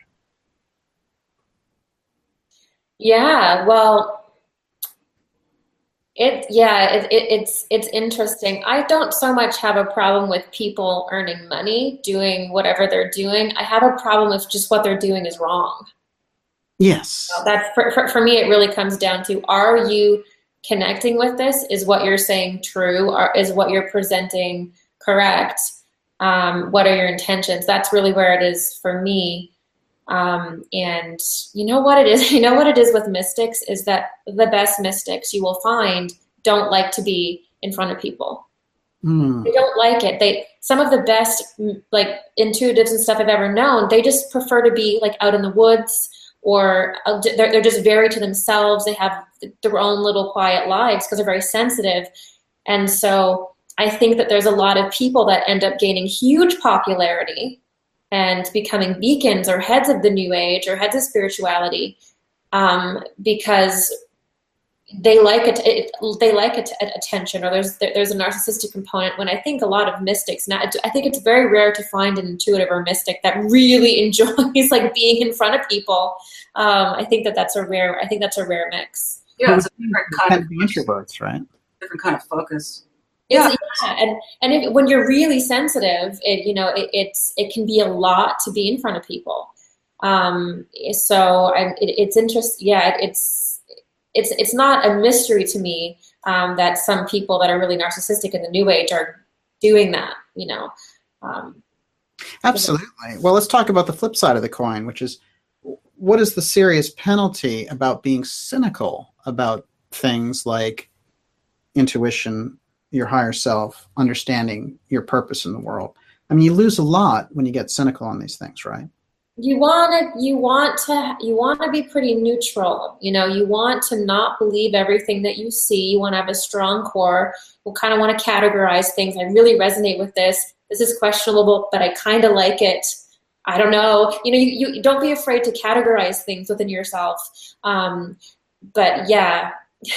Yeah, well, it yeah, it, it, it's it's interesting. I don't so much have a problem with people earning money doing whatever they're doing. I have a problem if just what they're doing is wrong. Yes, so that's for, for for me. It really comes down to: are you connecting with this? Is what you're saying true? Or is what you're presenting correct? Um, what are your intentions? That's really where it is for me. Um, and you know what it is? You know what it is with mystics is that the best mystics you will find don't like to be in front of people. Mm. They don't like it. They some of the best like intuitives and stuff I've ever known, they just prefer to be like out in the woods, or they're, they're just very to themselves. They have their own little quiet lives because they're very sensitive. And so I think that there's a lot of people that end up gaining huge popularity and becoming beacons or heads of the New Age or heads of spirituality um, because they like it, it they like it, attention, or there's there's a narcissistic component. When I think a lot of mystics now, I think it's very rare to find an intuitive or mystic that really enjoys like being in front of people. Um, I think that that's a rare. I think that's a rare mix. Yeah, it's a different kind of introverts, right? Different kind of focus. It's, Yeah. yeah, and and if, when you're really sensitive, it you know it, it's it can be a lot to be in front of people. Um, so I, it, it's interesting. Yeah, it, it's it's it's not a mystery to me um, that some people that are really narcissistic in the New Age are doing that. You know. Um, Absolutely. Well, let's talk about the flip side of the coin, which is what is the serious penalty about being cynical about things like intuition, your higher self, understanding your purpose in the world? I mean, you lose a lot when you get cynical on these things, right? You want to, you want to, you want to be pretty neutral. You know, you want to not believe everything that you see. You want to have a strong core. You kind of want to categorize things. I really resonate with this. This is questionable, but I kind of like it. I don't know. You know, you, you don't be afraid to categorize things within yourself. Um, but yeah.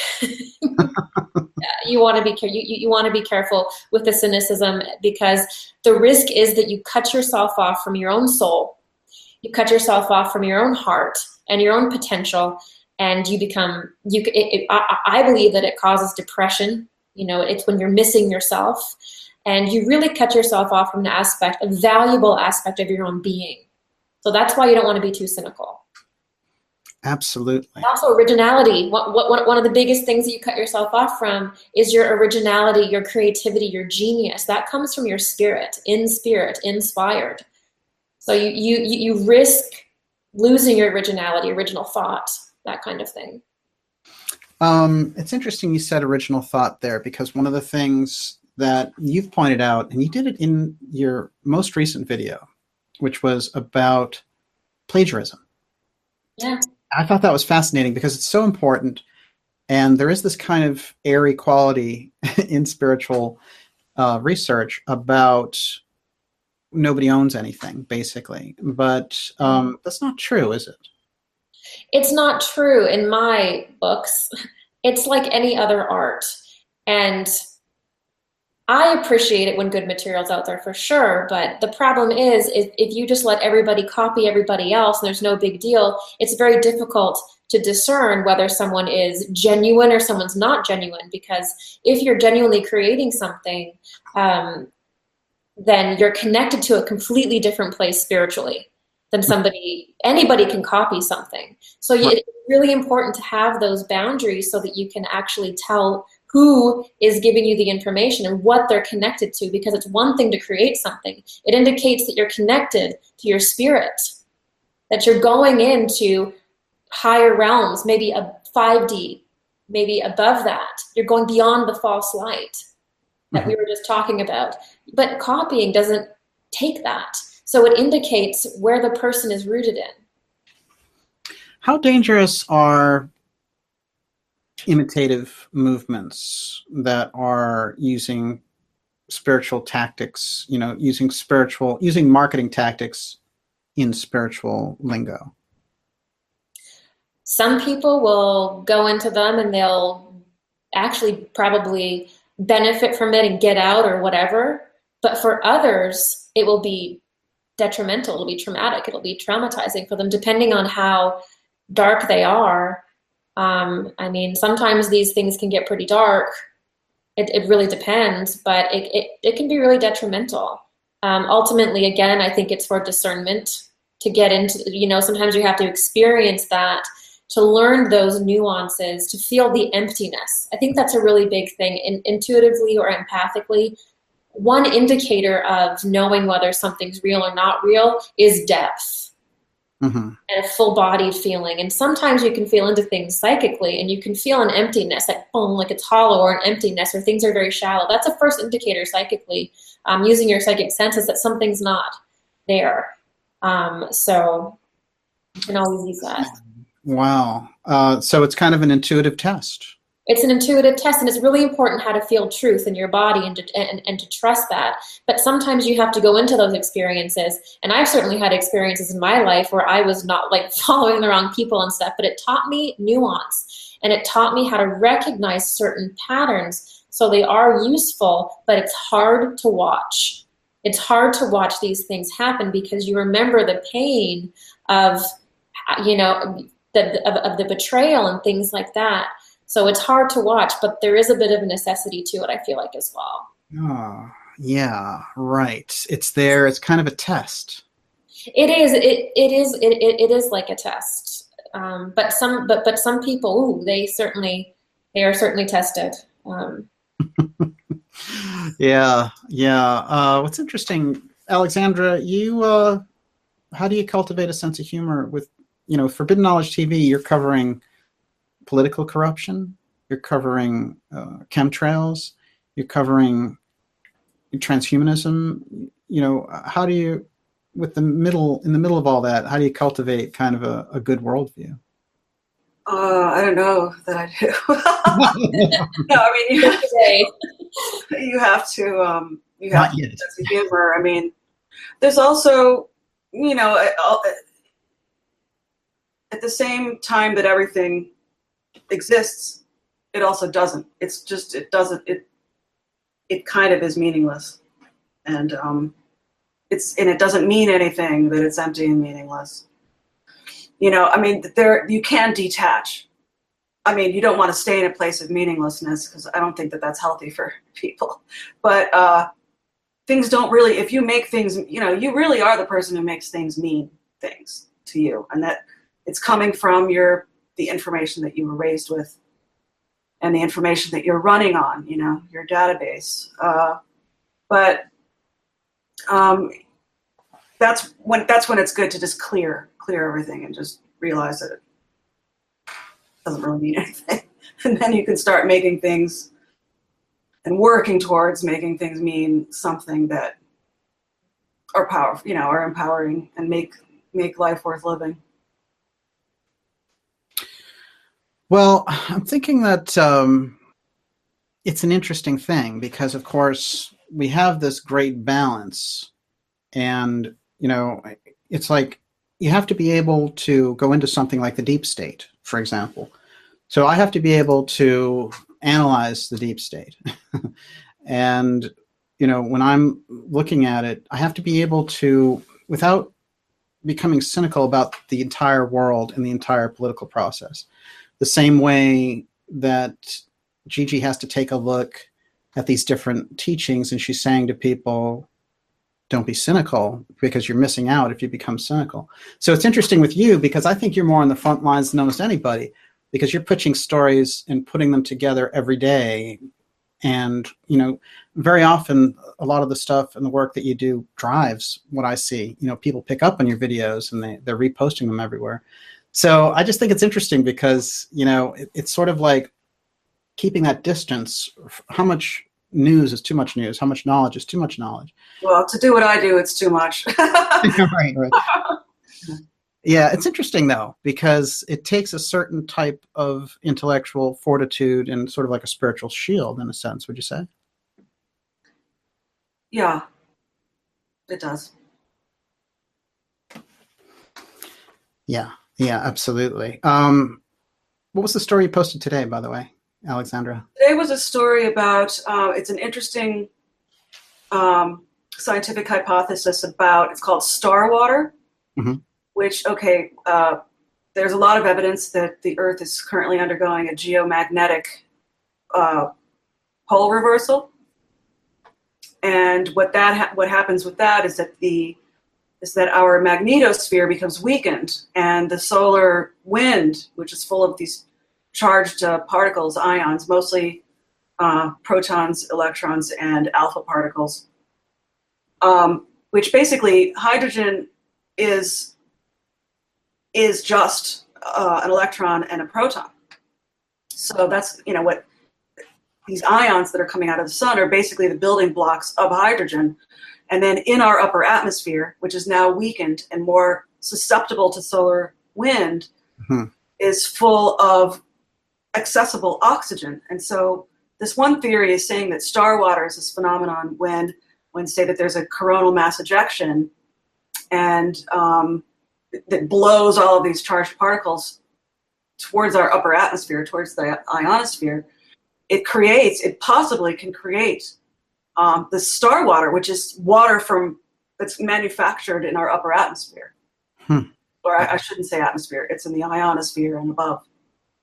You want to be you, you want to be careful with the cynicism, because the risk is that you cut yourself off from your own soul, you cut yourself off from your own heart and your own potential, and you become you. It, it, I, I believe that it causes depression. You know, it's when you're missing yourself, and you really cut yourself off from an aspect, a valuable aspect of your own being. So that's why you don't want to be too cynical. Absolutely. Also, originality. What, what, one of the biggest things that you cut yourself off from is your originality, your creativity, your genius. That comes from your spirit, in spirit, inspired. So you, you, you risk losing your originality, original thought, that kind of thing. Um, it's interesting you said original thought there, because one of the things that you've pointed out, and you did it in your most recent video, which was about plagiarism. Yeah. I thought that was fascinating because it's so important. And there is this kind of airy quality in spiritual uh, research about nobody owns anything, basically. But um, that's not true, is it? It's not true in my books. It's like any other art. And I appreciate it when good material's out there, for sure, but the problem is if, if you just let everybody copy everybody else and there's no big deal, it's very difficult to discern whether someone is genuine or someone's not genuine, because if you're genuinely creating something, um, then you're connected to a completely different place spiritually than somebody, anybody can copy something. So you, it's really important to have those boundaries so that you can actually tell who is giving you the information and what they're connected to, because it's one thing to create something. It indicates that you're connected to your spirit, that you're going into higher realms, maybe a five D, maybe above that. You're going beyond the false light that mm-hmm. we were just talking about. But copying doesn't take that. So it indicates where the person is rooted in. How dangerous are imitative movements that are using spiritual tactics, you know, using spiritual, using marketing tactics in spiritual lingo? Some people will go into them and they'll actually probably benefit from it and get out or whatever. But for others, it will be detrimental. It'll be traumatic. It'll be traumatizing for them, depending on how dark they are. Um, I mean, sometimes these things can get pretty dark. It, it really depends, but it, it, it can be really detrimental. Um, ultimately, again, I think it's for discernment to get into, you know, sometimes you have to experience that to learn those nuances, to feel the emptiness. I think that's a really big thing. In, intuitively or empathically, one indicator of knowing whether something's real or not real is depth. Mm-hmm. And a full-bodied feeling. And sometimes you can feel into things psychically, and you can feel an emptiness, like boom, like it's hollow, or an emptiness, or things are very shallow. That's a first indicator psychically, um, using your psychic senses, that something's not there. Um, so you can always use that. Wow. Uh, so it's kind of an intuitive test. It's an intuitive test, and it's really important how to feel truth in your body and to, and, and to trust that. But sometimes you have to go into those experiences, and I've certainly had experiences in my life where I was not like following the wrong people and stuff, but it taught me nuance, and it taught me how to recognize certain patterns. So they are useful, but it's hard to watch. It's hard to watch these things happen because you remember the pain of, you know, the, of, of the betrayal and things like that. So it's hard to watch, but there is a bit of a necessity to it, I feel like, as well. Oh, yeah, right. It's there. It's kind of a test. It is. It it is. It it, it is like a test. Um, but some but but some people, ooh, they certainly they are certainly tested. Um, yeah, yeah. Uh, what's interesting, Alexandra, you uh, how do you cultivate a sense of humor with, you know, Forbidden Knowledge T V? You're covering political corruption. You're covering uh, chemtrails. You're covering transhumanism. You know, how do you, with the middle, in the middle of all that, how do you cultivate kind of a, a good worldview? Uh, I don't know that I do. No, I mean, you have to, you have to, um, you have Not to yet. sense of humor. I mean, there's also, you know, at the same time that everything exists, it also doesn't. It's just, it doesn't, it, it kind of is meaningless. And, um, it's, and it doesn't mean anything that it's empty and meaningless. You know, I mean, there, you can detach. I mean, you don't want to stay in a place of meaninglessness, because I don't think that that's healthy for people. But uh, things don't really, if you make things, you know, you really are the person who makes things mean things to you. And that it's coming from your, the information that you were raised with and the information that you're running on, you know, your database. Uh, but um, that's when, that's when it's good to just clear, clear everything and just realize that it doesn't really mean anything. And then you can start making things and working towards making things mean something that are powerful, you know, are empowering and make, make life worth living. Well, I'm thinking that um, it's an interesting thing because, of course, we have this great balance, and, you know, it's like you have to be able to go into something like the deep state, for example. So I have to be able to analyze the deep state. And, you know, when I'm looking at it, I have to be able to, without becoming cynical about the entire world and the entire political process, the same way that Gigi has to take a look at these different teachings, and she's saying to people, don't be cynical because you're missing out if you become cynical. So it's interesting with you because I think you're more on the front lines than almost anybody, because you're pitching stories and putting them together every day. And, you know, very often a lot of the stuff and the work that you do drives what I see. You know, people pick up on your videos and they, they're reposting them everywhere. So I just think it's interesting because, you know, it, it's sort of like keeping that distance. How much news is too much news? How much knowledge is too much knowledge? Well, to do what I do, it's too much. Right, right. Yeah, it's interesting, though, because it takes a certain type of intellectual fortitude and sort of like a spiritual shield, in a sense, would you say? Yeah, it does. Yeah, yeah, absolutely. Um, what was the story you posted today, by the way, Alexandra? Today was a story about, uh, it's an interesting um, scientific hypothesis about, it's called star water. Mm-hmm. Which, okay, uh, there's a lot of evidence that the Earth is currently undergoing a geomagnetic uh, pole reversal, and what that ha- what happens with that is that the is that our magnetosphere becomes weakened, and the solar wind, which is full of these charged uh, particles, ions, mostly uh, protons, electrons, and alpha particles, um, which basically hydrogen is. is just uh, an electron and a proton. So that's, you know, what these ions that are coming out of the sun are basically the building blocks of hydrogen. And then in our upper atmosphere, which is now weakened and more susceptible to solar wind, mm-hmm. is full of accessible oxygen. And so this one theory is saying that star water is this phenomenon when, when say that there's a coronal mass ejection and um, that blows all of these charged particles towards our upper atmosphere, towards the ionosphere, it creates, it possibly can create um, the star water, which is water from that's manufactured in our upper atmosphere. Hmm. Or I, I shouldn't say atmosphere, it's in the ionosphere and above.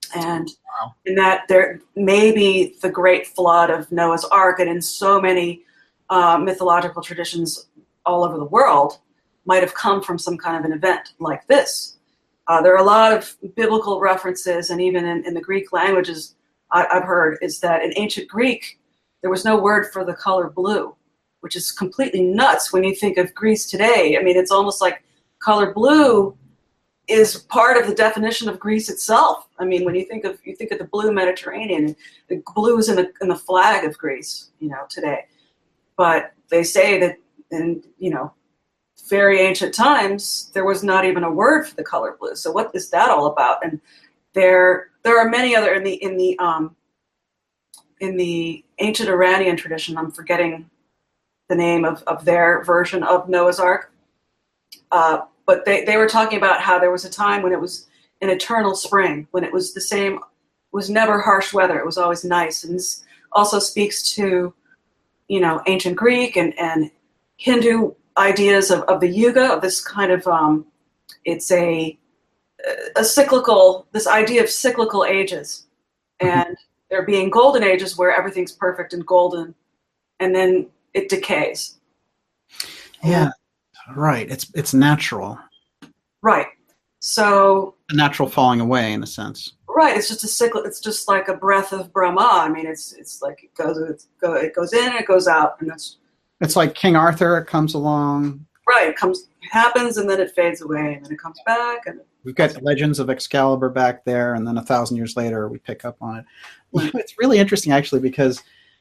And Wow. in that there maybe the great flood of Noah's Ark, and in so many uh, mythological traditions all over the world, might have come from some kind of an event like this. Uh, there are a lot of biblical references, and even in, in the Greek languages I, I've heard, is that in ancient Greek, there was no word for the color blue, which is completely nuts when you think of Greece today. I mean, it's almost like color blue is part of the definition of Greece itself. I mean, when you think of you think of the blue Mediterranean, the blue is in the in the flag of Greece, you know, today. But they say that in, you know, very ancient times, there was not even a word for the color blue. So what is that all about? And there there are many other in the in the um in the ancient Iranian tradition, I'm forgetting the name of, of their version of Noah's Ark. Uh, but they, they were talking about how there was a time when it was an eternal spring, when it was the same, was never harsh weather. It was always nice. And this also speaks to, you know, ancient Greek and, and Hindu ideas of, of the yuga, of this kind of, um, it's a, a cyclical, this idea of cyclical ages. And there being golden ages where everything's perfect and golden, and then it decays. Yeah, right. It's it's natural. Right. So A natural falling away, in a sense. right, it's just a cycle. It's just like a breath of Brahma. I mean, it's it's like it goes it's go it goes in and it goes out, and that's It's like King Arthur. It comes along. right. It comes happens and then it fades away and then it comes back, and We've got Legends of Excalibur back there, and then a thousand years later, we pick up on it. It's really interesting, actually, because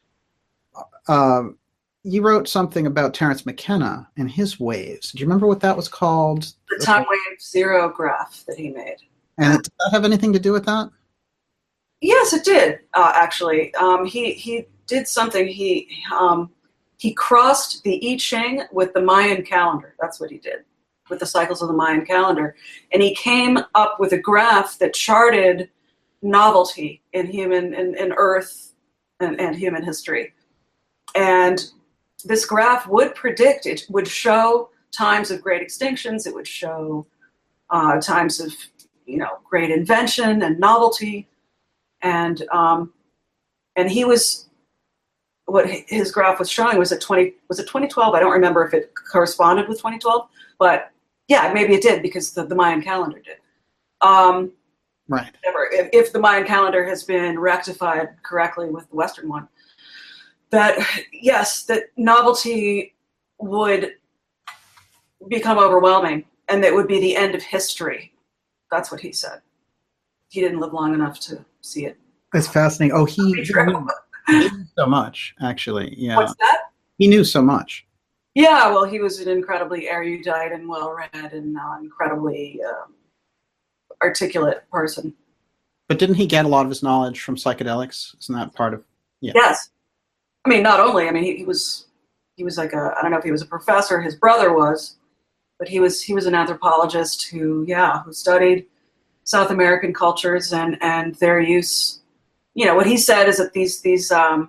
um, you wrote something about Terence McKenna and his waves. Do you remember what that was called? the time wave zero graph that he made. And did that have anything to do with that? Yes, it did. Uh, actually, um, he he did something. He um, he crossed the I Ching with the Mayan calendar. That's what he did with the cycles of the Mayan calendar, and he came up with a graph that charted novelty in human in, in Earth and, and human history. And this graph would predict, it would show times of great extinctions. It would show uh, times of, you know, great invention and novelty. And um, and he was, what his graph was showing was at twenty, was it twenty twelve? I don't remember if it corresponded with twenty twelve, but yeah, maybe it did because the, the Mayan calendar did. Um, Right. If, if the Mayan calendar has been rectified correctly with the Western one, that yes, that novelty would become overwhelming, and that would be the end of history. That's what he said. He didn't live long enough to see it. It's fascinating. Oh, he, he True. knew, he knew so much, actually. Yeah. What's that? He knew so much. Yeah, well, he was an incredibly erudite and well-read and uh, incredibly um, articulate person. But didn't he get a lot of his knowledge from psychedelics? Isn't that part of? Yeah. Yes. I mean, not only. I mean, he, he was he was like a, I don't know if he was a professor. His brother was, but he was he was an anthropologist who, yeah, who studied South American cultures and and their use. You know, what he said is that these these um,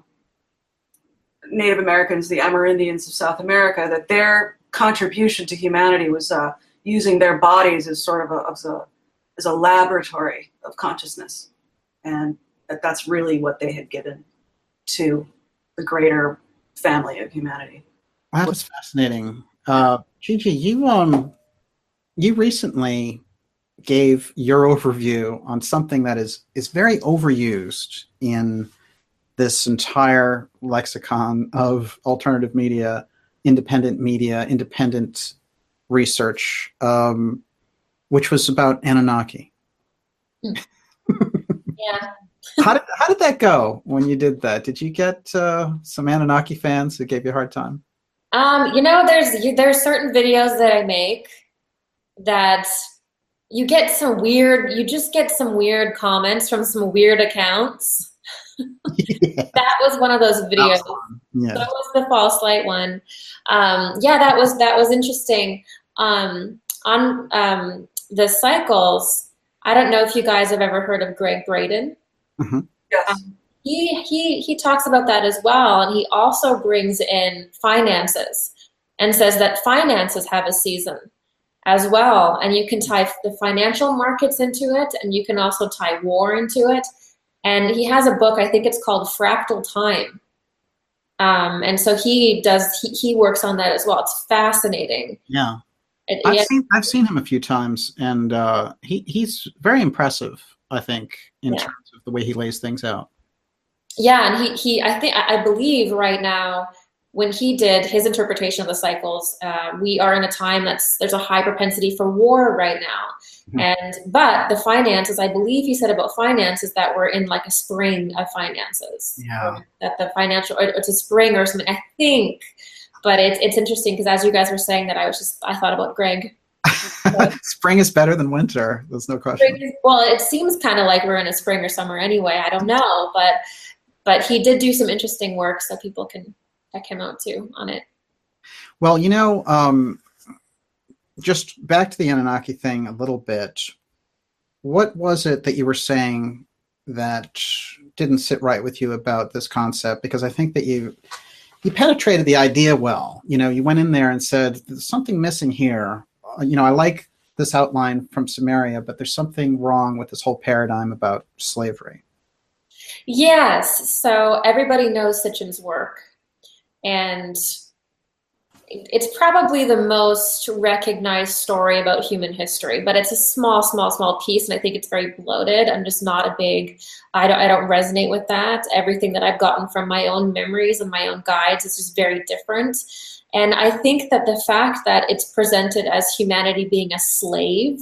Native Americans, the Amerindians of South America, that their contribution to humanity was uh, using their bodies as sort of a, as a as a laboratory of consciousness, and that that's really what they had given to the greater family of humanity. That is fascinating. Uh, Gigi, you um, you recently gave your overview on something that is is very overused in this entire lexicon of alternative media, independent media, independent research, um, which was about Anunnaki. Yeah. How did how did that go when you did that? Did you get uh, some Anunnaki fans who gave you a hard time? Um, you know, there's there's certain videos that I make that you get some weird, you just get some weird comments from some weird accounts. Yeah. That was one of those videos. Yeah. That was the false light one. Um, yeah, that was that was interesting. Um, on um, the cycles, I don't know if you guys have ever heard of Greg Braden. Mm-hmm. Yes. Um, he he he talks about that as well, and he also brings in finances and says that finances have a season, as well. And you can tie the financial markets into it, and you can also tie war into it. And he has a book, I think it's called Fractal Time. Um, and so he does, he, he works on that as well. It's fascinating. Yeah. It, I've yeah. seen I've seen him a few times, and uh, he he's very impressive, I think, in Yeah. terms of the way he lays things out. Yeah, and he, he I think, I believe right now, when he did his interpretation of the cycles, uh, we are in a time that's, there's a high propensity for war right now. Mm-hmm. And, but the finances, I believe he said about finances that we're in like a spring of finances. Yeah. That the financial, or it's a spring or something, I think. But it's, it's interesting because as you guys were saying that, I was just, I thought about Greg. Spring is better than winter. There's no question. Is, well, it seems kind of like we're in a spring or summer anyway. I don't know, but, but he did do some interesting work so people can check him out too on it. Well, you know, um, just back to the Anunnaki thing a little bit. What was it that you were saying that didn't sit right with you about this concept? Because I think that you you penetrated the idea well. You know, you went in there and said, there's something missing here. You know, I like this outline from Samaria, but there's something wrong with this whole paradigm about slavery. Yes. So everybody knows Sitchin's work. And it's probably the most recognized story about human history, but it's a small, small, small piece, and I think it's very bloated. I'm just not a big, I don't, I don't resonate with that. Everything that I've gotten from my own memories and my own guides is just very different. And I think that the fact that it's presented as humanity being a slave,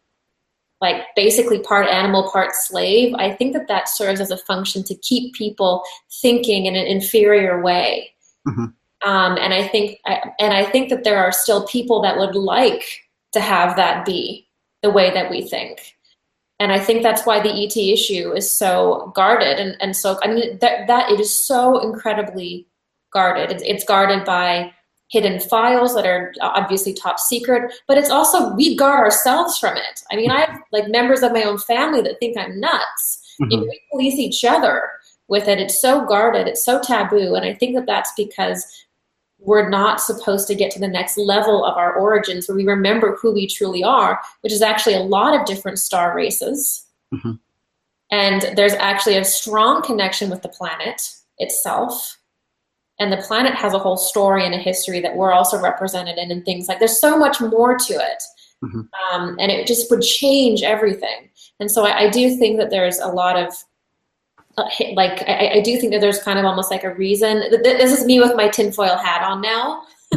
like basically part animal, part slave, I think that that serves as a function to keep people thinking in an inferior way. Mm-hmm. Um, and I think, and I think that there are still people that would like to have that be the way that we think. And I think that's why the E T issue is so guarded. And, and so, I mean, that, that it is so incredibly guarded. It's, it's guarded by hidden files that are obviously top secret, but it's also, we guard ourselves from it. I mean, I have like members of my own family that think I'm nuts. Mm-hmm. You know, we police each other with it. It's so guarded. It's so taboo. And I think that that's because we're not supposed to get to the next level of our origins where we remember who we truly are, which is actually a lot of different star races. Mm-hmm. And there's actually a strong connection with the planet itself. And the planet has a whole story and a history that we're also represented in, and things like, there's so much more to it. Mm-hmm. Um, and it just would change everything. And so I, I do think that there's a lot of, Uh, like, I, I do think that there's kind of almost like a reason. This is me with my tinfoil hat on now.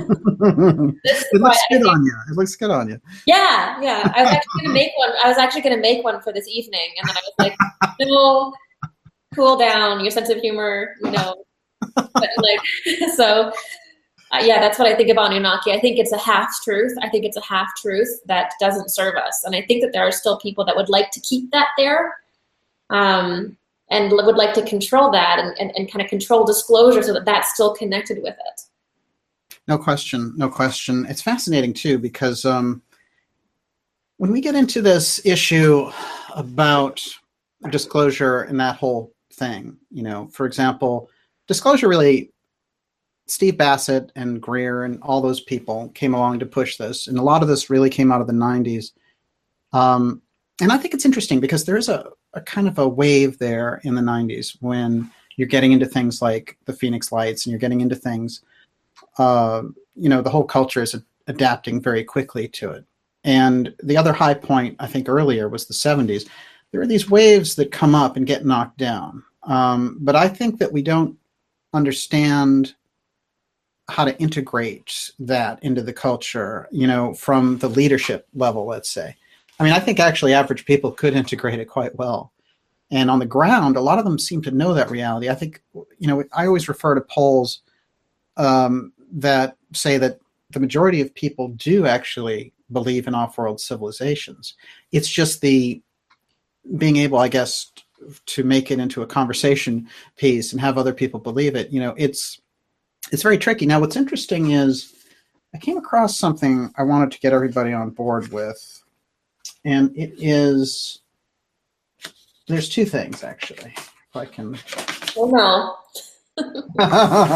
This it looks good think, on you. It looks good on you. Yeah, yeah. I was actually going to make one. I was actually going to make one for this evening, and then I was like, no, cool down. Your sense of humor, you know. But like, so uh, yeah, that's what I think about Anunnaki. I think it's a half truth. I think it's a half truth that doesn't serve us, and I think that there are still people that would like to keep that there. Um. And would like to control that and, and, and kind of control disclosure so that that's still connected with it. No question, no question. It's fascinating too, because um, when we get into this issue about disclosure and that whole thing, you know, for example, disclosure really, Steve Bassett and Greer and all those people came along to push this. And a lot of this really came out of the nineties. Um, and I think it's interesting because there is a, a kind of a wave there in the nineties when you're getting into things like the Phoenix Lights and you're getting into things, uh, you know, the whole culture is adapting very quickly to it. And the other high point, I think earlier, was the seventies. There are these waves that come up and get knocked down. Um, but I think that we don't understand how to integrate that into the culture, you know, from the leadership level, let's say. I mean, I think actually average people could integrate it quite well. And on the ground, a lot of them seem to know that reality. I think, you know, I always refer to polls um, that say that the majority of people do actually believe in off-world civilizations. It's just the being able, I guess, to make it into a conversation piece and have other people believe it. You know, it's it's very tricky. Now, what's interesting is I came across something I wanted to get everybody on board with. And it is, there's two things, actually, if I can. Oh, no.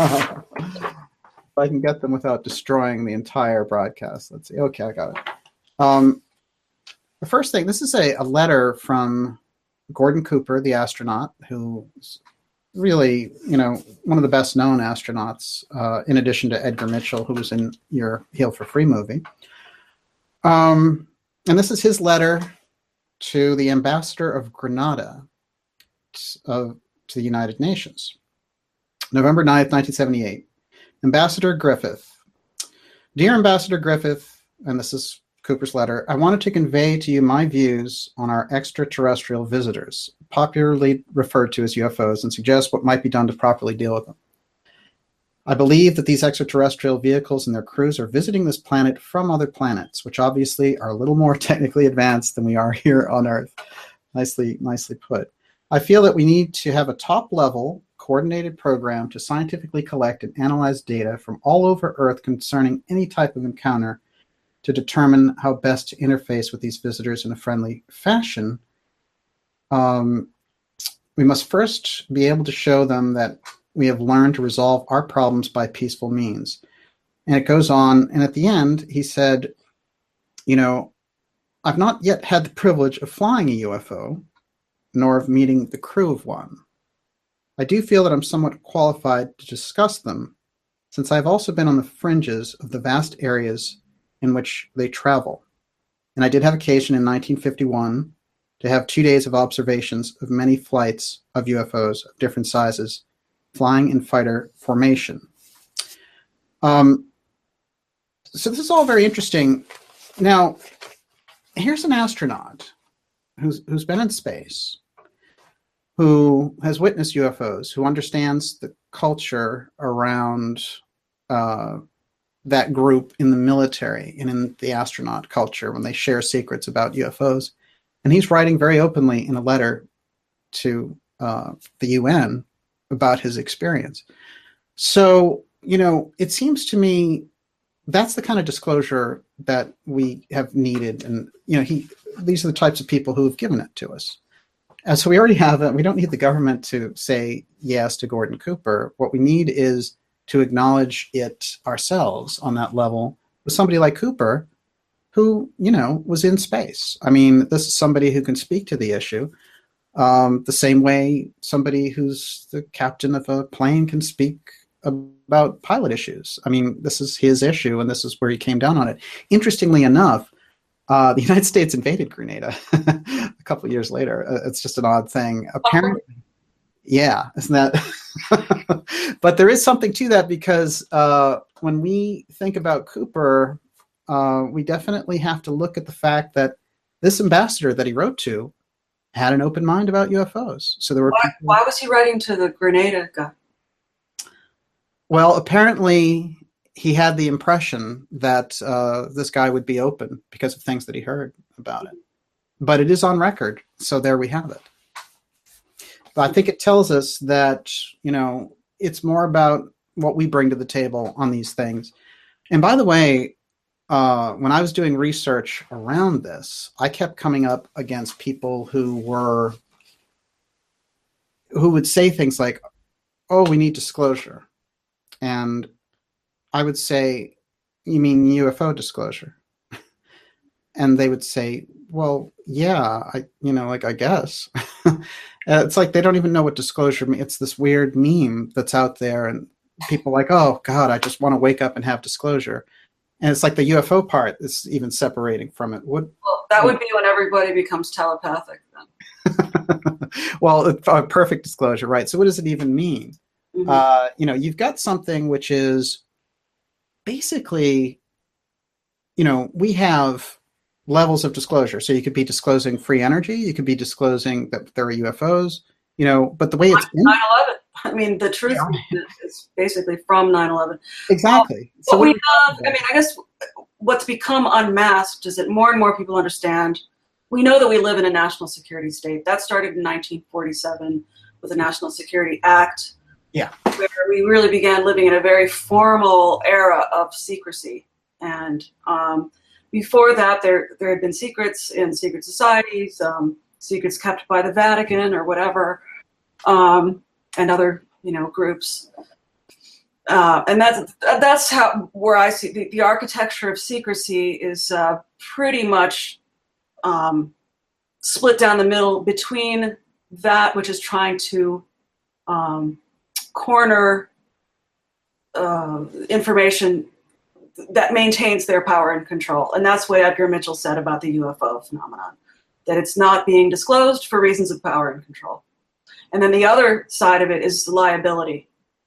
If I can get them without destroying the entire broadcast. Let's see. Okay, I got it. Um, the first thing, this is a, a letter from Gordon Cooper, the astronaut, who's really, you know, one of the best known astronauts, uh, in addition to Edgar Mitchell, who was in your Hail for Free movie. Um, and this is his letter to the ambassador of Grenada uh, to the United Nations. November ninth, nineteen seventy-eight. Ambassador Griffith. Dear Ambassador Griffith, and this is Cooper's letter, I wanted to convey to you my views on our extraterrestrial visitors, popularly referred to as U F Os, and suggest what might be done to properly deal with them. I believe that these extraterrestrial vehicles and their crews are visiting this planet from other planets, which obviously are a little more technically advanced than we are here on Earth. Nicely, nicely put. I feel that we need to have a top-level, coordinated program to scientifically collect and analyze data from all over Earth concerning any type of encounter to determine how best to interface with these visitors in a friendly fashion. Um, we must first be able to show them that we have learned to resolve our problems by peaceful means. And it goes on, and at the end, he said, you know, I've not yet had the privilege of flying a U F O, nor of meeting the crew of one. I do feel that I'm somewhat qualified to discuss them, since I've also been on the fringes of the vast areas in which they travel. And I did have occasion in nineteen fifty-one to have two days of observations of many flights of U F Os of different sizes, flying in fighter formation. Um, so this is all very interesting. Now, here's an astronaut who's who's been in space, who has witnessed U F Os, who understands the culture around uh, that group in the military and in the astronaut culture when they share secrets about U F Os. And he's writing very openly in a letter to uh, the U N about his experience. So, you know, it seems to me that's the kind of disclosure that we have needed. And, you know, he these are the types of people who have given it to us. And so we already have it. We don't need the government to say yes to Gordon Cooper. What we need is to acknowledge it ourselves on that level with somebody like Cooper, who, you know, was in space. I mean, this is somebody who can speak to the issue um, the same way somebody who's the captain of a plane can speak about pilot issues. I mean, this is his issue, and this is where he came down on it. Interestingly enough, uh, the United States invaded Grenada a couple of years later. Uh, it's just an odd thing. Apparently, yeah, isn't that? But there is something to that, because uh, when we think about Cooper, uh, we definitely have to look at the fact that this ambassador that he wrote to had an open mind about U F Os. So there were. Why, people, why was he writing to the Grenada guy? Well, apparently he had the impression that uh, this guy would be open because of things that he heard about it. But it is on record, so there we have it. But I think it tells us that, you know, it's more about what we bring to the table on these things. And by the way, uh, when I was doing research around this, I kept coming up against people who were, who would say things like, oh, we need disclosure. And I would say, you mean U F O disclosure? And they would say, well, yeah, I, you know, like, I guess. It's like they don't even know what disclosure means. It's this weird meme that's out there, and people are like, oh, God, I just want to wake up and have disclosure. And it's like the U F O part is even separating from it. What, well, that would be when everybody becomes telepathic then. Well, a perfect disclosure, right? So what does it even mean? Mm-hmm. Uh, you know, you've got something which is basically, you know, we have levels of disclosure. So you could be disclosing free energy. You could be disclosing that there are U F Os, you know, but the way it's nine eleven. I mean, the truth yeah. is basically from nine eleven. Exactly. Um, so what we have, I mean, I guess what's become unmasked is that more and more people understand. We know that we live in a national security state. That started in nineteen forty-seven with the National Security Act. Yeah. Where we really began living in a very formal era of secrecy. And um, before that, there there had been secrets in secret societies, um, secrets kept by the Vatican or whatever, um, and other, you know, groups. uh, and that's that's how where I see the, the architecture of secrecy is uh, pretty much um, split down the middle between that which is trying to um, corner uh, information that maintains their power and control. And that's what Edgar Mitchell said about the U F O phenomenon, that it's not being disclosed for reasons of power and control. And then the other side of it is liability.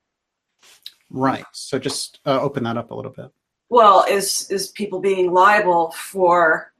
Right. So just uh, open that up a little bit. Well, is is people being liable for,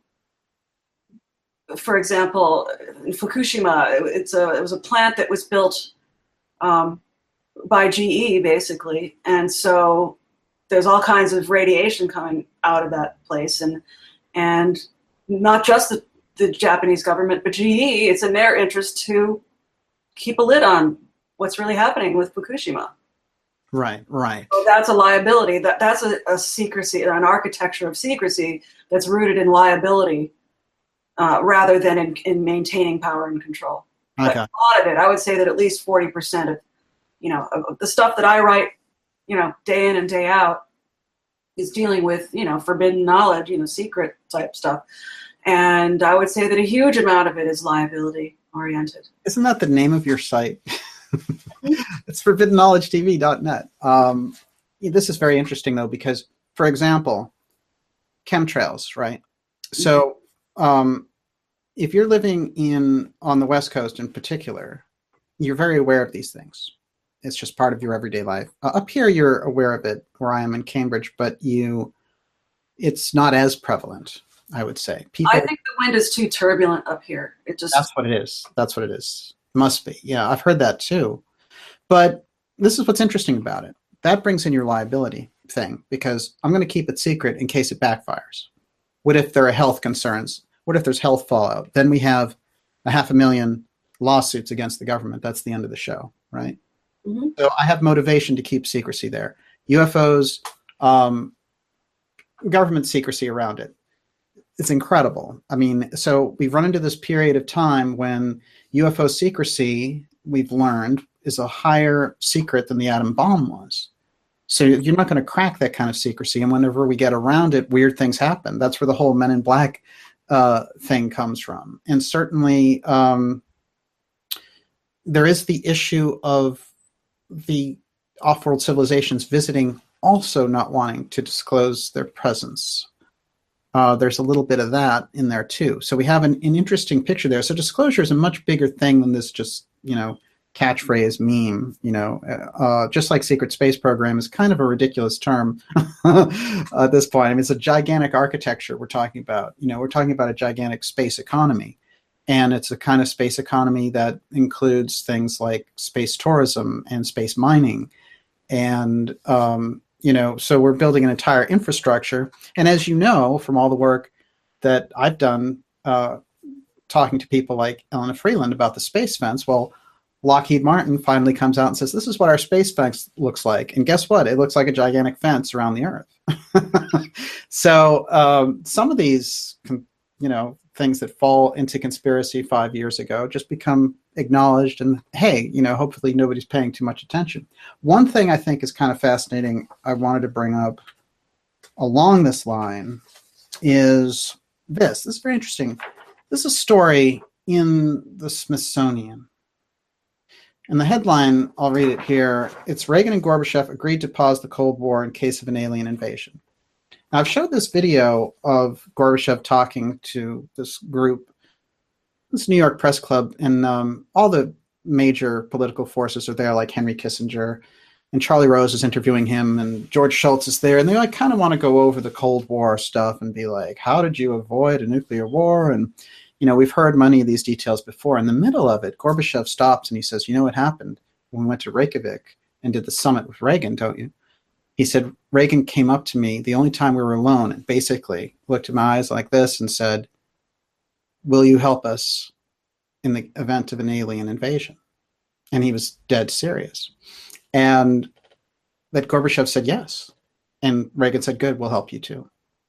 for example, in Fukushima, it's a it was a plant that was built um, by G E basically, and so there's all kinds of radiation coming out of that place, and and not just the, the Japanese government, but G E. It's in their interest to keep a lid on what's really happening with Fukushima. Right, right. So that's a liability. That that's a, a secrecy, an architecture of secrecy that's rooted in liability uh, rather than in, in maintaining power and control. Okay. But a lot of it, I would say that at least forty percent of, you know, of the stuff that I write, you know, day in and day out, is dealing with, you know, forbidden knowledge, you know, secret type stuff. And I would say that a huge amount of it is liability oriented. Isn't that the name of your site? It's forbidden knowledge T V dot net. Um, this is very interesting, though, because, for example, chemtrails, right? So um, if you're living in on the West Coast in particular, you're very aware of these things. It's just part of your everyday life. Uh, up here, you're aware of it, where I am in Cambridge, but you, it's not as prevalent, I would say. People, I think the wind is too turbulent up here. It just That's what it is. That's what it is. Must be. Yeah, I've heard that too. But this is what's interesting about it. That brings in your liability thing, because I'm going to keep it secret in case it backfires. What if there are health concerns? What if there's health fallout? Then we have a half a million lawsuits against the government. That's the end of the show, right? Mm-hmm. So I have motivation to keep secrecy there. U F Os, um, government secrecy around it. It's incredible. I mean, so we've run into this period of time when U F O secrecy, we've learned, is a higher secret than the atom bomb was. So you're not going to crack that kind of secrecy. And whenever we get around it, weird things happen. That's where the whole Men in Black uh, thing comes from. And certainly um, there is the issue of the off-world civilizations visiting also not wanting to disclose their presence. Uh, there's a little bit of that in there too. So we have an, an interesting picture there. So disclosure is a much bigger thing than this just, you know, catchphrase meme, you know, uh, just like secret space program is kind of a ridiculous term at this point. I mean, it's a gigantic architecture we're talking about. You know, we're talking about a gigantic space economy. And it's a kind of space economy that includes things like space tourism and space mining. And, um, you know, so we're building an entire infrastructure. And as you know, from all the work that I've done, uh, talking to people like Elena Freeland about the space fence, well, Lockheed Martin finally comes out and says, this is what our space fence looks like. And guess what? It looks like a gigantic fence around the Earth. So um, some of these, you know, things that fall into conspiracy five years ago just become acknowledged. And hey, you know, hopefully nobody's paying too much attention. One thing I think is kind of fascinating I wanted to bring up along this line is this. This is very interesting. This is a story in the Smithsonian. And the headline, I'll read it here. It's Reagan and Gorbachev agreed to pause the Cold War in case of an alien invasion. Now, I've showed this video of Gorbachev talking to this group, this New York Press Club, and um, all the major political forces are there, like Henry Kissinger, and Charlie Rose is interviewing him, and George Shultz is there, and they like kind of want to go over the Cold War stuff and be like, how did you avoid a nuclear war? And you know, we've heard many of these details before. In the middle of it, Gorbachev stops and he says, you know what happened when we went to Reykjavik and did the summit with Reagan, don't you? He said, Reagan came up to me the only time we were alone and basically looked at my eyes like this and said, will you help us in the event of an alien invasion? And he was dead serious. And that Gorbachev said yes. And Reagan said, good, we'll help you too.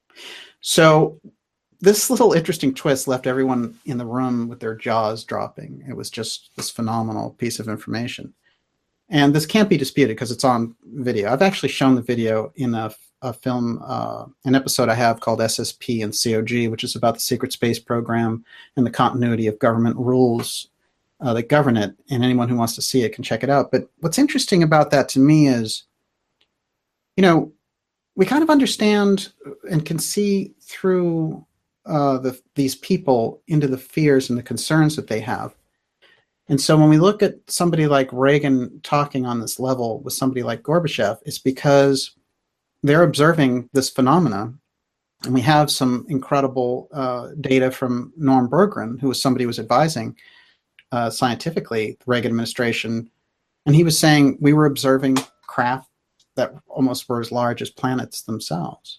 So this little interesting twist left everyone in the room with their jaws dropping. It was just this phenomenal piece of information. And this can't be disputed because it's on video. I've actually shown the video in a, a film, uh, an episode I have called S S P and C O G, which is about the secret space program and the continuity of government rules uh, that govern it. And anyone who wants to see it can check it out. But what's interesting about that to me is, you know, we kind of understand and can see through uh, the, these people into the fears and the concerns that they have. And so when we look at somebody like Reagan talking on this level with somebody like Gorbachev, it's because they're observing this phenomena. And we have some incredible uh, data from Norm Berggren, who was somebody who was advising uh, scientifically the Reagan administration. And he was saying we were observing craft that almost were as large as planets themselves.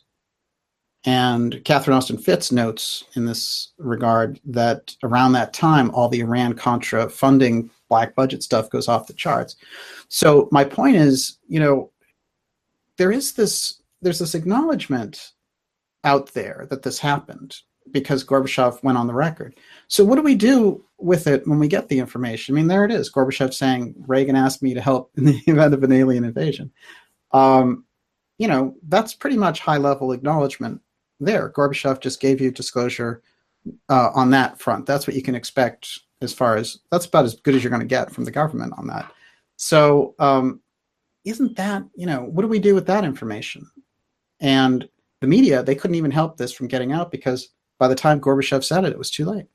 And Catherine Austin Fitts notes in this regard that around that time, all the Iran-Contra funding, black budget stuff goes off the charts. So my point is, you know, there is this, there's this acknowledgement out there that this happened because Gorbachev went on the record. So what do we do with it when we get the information? I mean, there it is. Gorbachev saying, Reagan asked me to help in the event of an alien invasion. Um, you know, that's pretty much high-level acknowledgement there. Gorbachev just gave you disclosure uh, on that front. That's what you can expect as far as, that's about as good as you're going to get from the government on that. So um, isn't that, you know, what do we do with that information? And the media, they couldn't even help this from getting out because by the time Gorbachev said it, it was too late.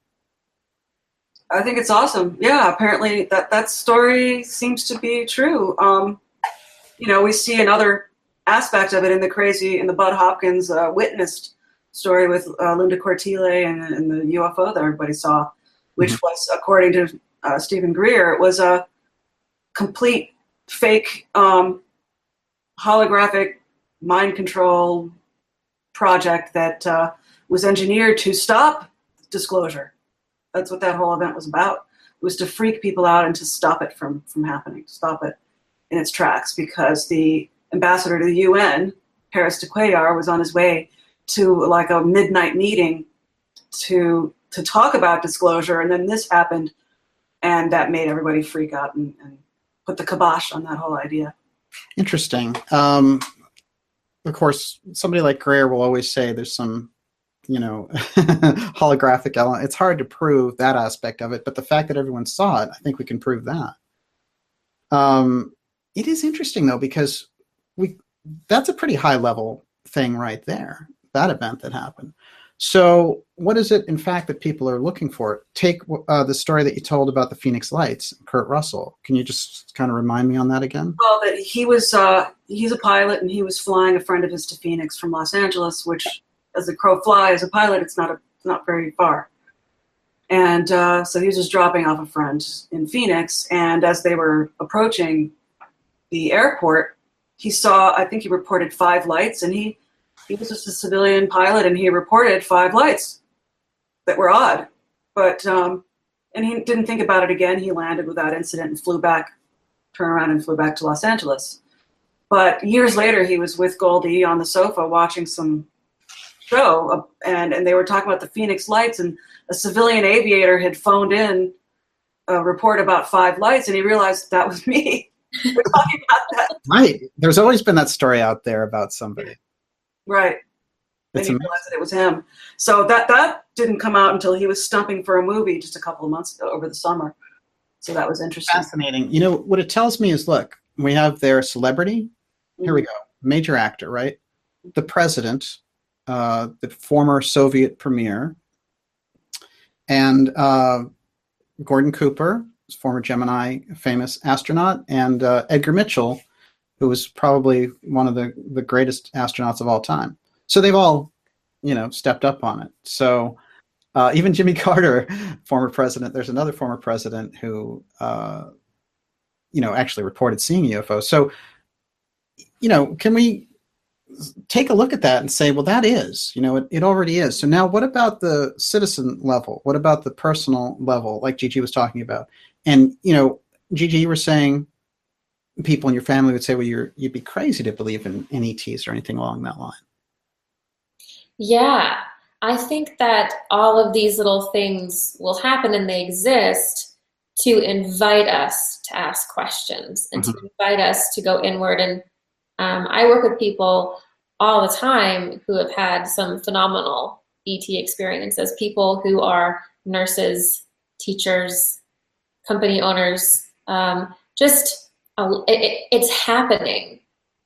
I think it's awesome. Yeah, apparently that, that story seems to be true. Um, you know, we see another aspect of it in the crazy, in the Bud Hopkins uh, witnessed story with uh, Linda Cortile and, and the U F O that everybody saw, which mm-hmm. was, according to uh, Stephen Greer, it was a complete fake um, holographic mind control project that uh, was engineered to stop disclosure. That's what that whole event was about. It was to freak people out and to stop it from, from happening, stop it in its tracks, because the ambassador to the U N, Paris de Cuellar, was on his way to like a midnight meeting to to talk about disclosure, and then this happened, and that made everybody freak out and, and put the kibosh on that whole idea. Interesting. Um, of course, somebody like Greer will always say there's some, you know, holographic element. It's hard to prove that aspect of it, but the fact that everyone saw it, I think we can prove that. Um, it is interesting though, because we that's a pretty high level thing right there, that event that happened. So what is it, in fact, that people are looking for? Take uh, the story that you told about the Phoenix Lights, Kurt Russell. Can you just kind of remind me on that again? Well, that he was, uh, he's a pilot, and he was flying a friend of his to Phoenix from Los Angeles, which, as the crow flies, as a pilot, it's not a, not very far. And uh, so he was just dropping off a friend in Phoenix, and as they were approaching the airport, he saw, I think he reported five lights, and he, he was just a civilian pilot, and he reported five lights that were odd. But, um, and he didn't think about it again. He landed without incident and flew back, turned around and flew back to Los Angeles. But years later, he was with Goldie on the sofa watching some show, and, and they were talking about the Phoenix Lights, and a civilian aviator had phoned in a report about five lights, and he realized that was me. We're talking about that. Right. There's always been that story out there about somebody. Right. It's and he realized that it was him. So that, that didn't come out until he was stumping for a movie just a couple of months ago over the summer. So that was interesting. Fascinating. You know, what it tells me is, look, we have their celebrity. Mm-hmm. Here we go. Major actor, right? The president, uh, the former Soviet premier, and uh, Gordon Cooper, former Gemini famous astronaut, and uh, Edgar Mitchell, who was probably one of the, the greatest astronauts of all time. So they've all, you know, stepped up on it. So uh, even Jimmy Carter, former president, there's another former president who, uh, you know, actually reported seeing a U F O. So, you know, can we take a look at that and say, well, that is, you know, it, it already is. So now what about the citizen level? What about the personal level, like Gigi was talking about? And, you know, Gigi, you were saying people in your family would say, well, you're, you'd be crazy to believe in, in E Ts or anything along that line. Yeah, I think that all of these little things will happen and they exist to invite us to ask questions and mm-hmm. to invite us to go inward. And um, I work with people all the time who have had some phenomenal E T experiences, people who are nurses, teachers, company owners, um, just uh, it, it's happening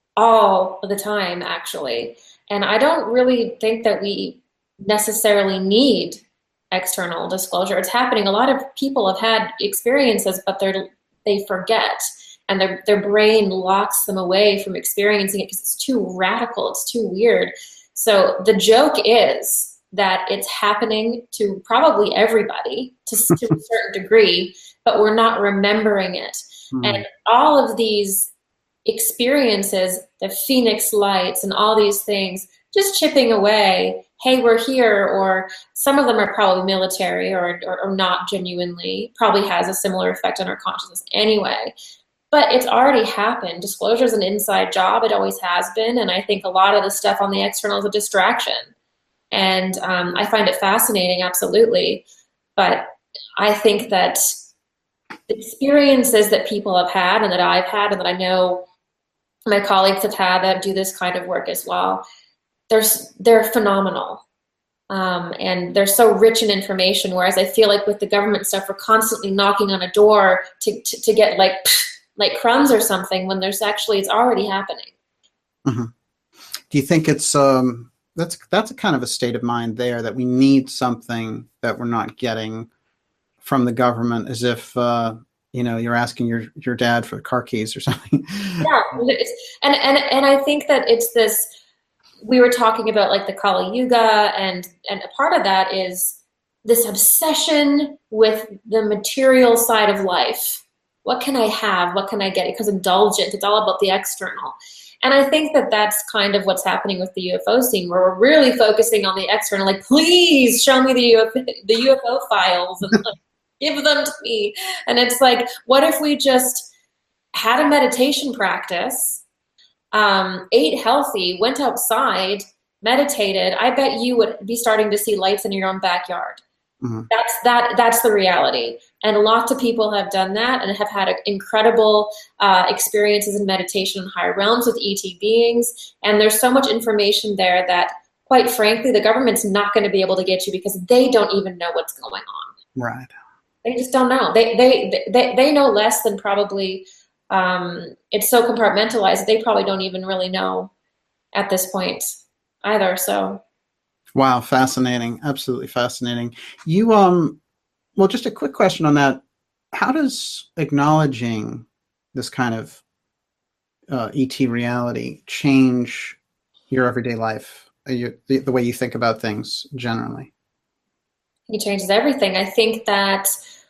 all the time, actually. And I don't really think that we necessarily need external disclosure. It's happening. A lot of people have had experiences, but they're they forget, and their their brain locks them away from experiencing it because it's too radical, it's too weird. So the joke is that it's happening to probably everybody to, to a certain degree, but we're not remembering it. Mm. And all of these experiences, the Phoenix lights and all these things, just chipping away, hey, we're here, or some of them are probably military or, or, or not genuinely, probably has a similar effect on our consciousness anyway. But it's already happened. Disclosure is an inside job. It always has been. And I think a lot of the stuff on the external is a distraction. And um, I find it fascinating, absolutely. But I think that the experiences that people have had and that I've had and that I know my colleagues have had that do this kind of work as well, they're, they're phenomenal. Um, and they're so rich in information, whereas I feel like with the government stuff, we're constantly knocking on a door to, to, to get like like crumbs or something when there's actually, it's already happening. Mm-hmm. Do you think it's... Um... That's that's a kind of a state of mind there, that we need something that we're not getting from the government, as if uh, you know, you're asking your, your dad for the car keys or something. Yeah, it's, and and and I think that it's this. We were talking about like the Kali Yuga, and and a part of that is this obsession with the material side of life. What can I have? What can I get? Because indulgent. It's all about the external. And I think that that's kind of what's happening with the U F O scene, where we're really focusing on the external, like, please show me the U F O, the U F O files and like, give them to me. And it's like, what if we just had a meditation practice, um, ate healthy, went outside, meditated? I bet you would be starting to see lights in your own backyard. Mm-hmm. That's that. That's the reality. And lots of people have done that and have had incredible uh, experiences in meditation in higher realms with E T beings. And there's so much information there that, quite frankly, the government's not going to be able to get you because they don't even know what's going on. Right. They just don't know. They they they, they know less than probably. Um, it's so compartmentalized that they probably don't even really know at this point either. So. Wow, fascinating. Absolutely fascinating. You, um, well, just a quick question on that. How does acknowledging this kind of uh, E T reality change your everyday life, you, the, the way you think about things generally? It changes everything. I think that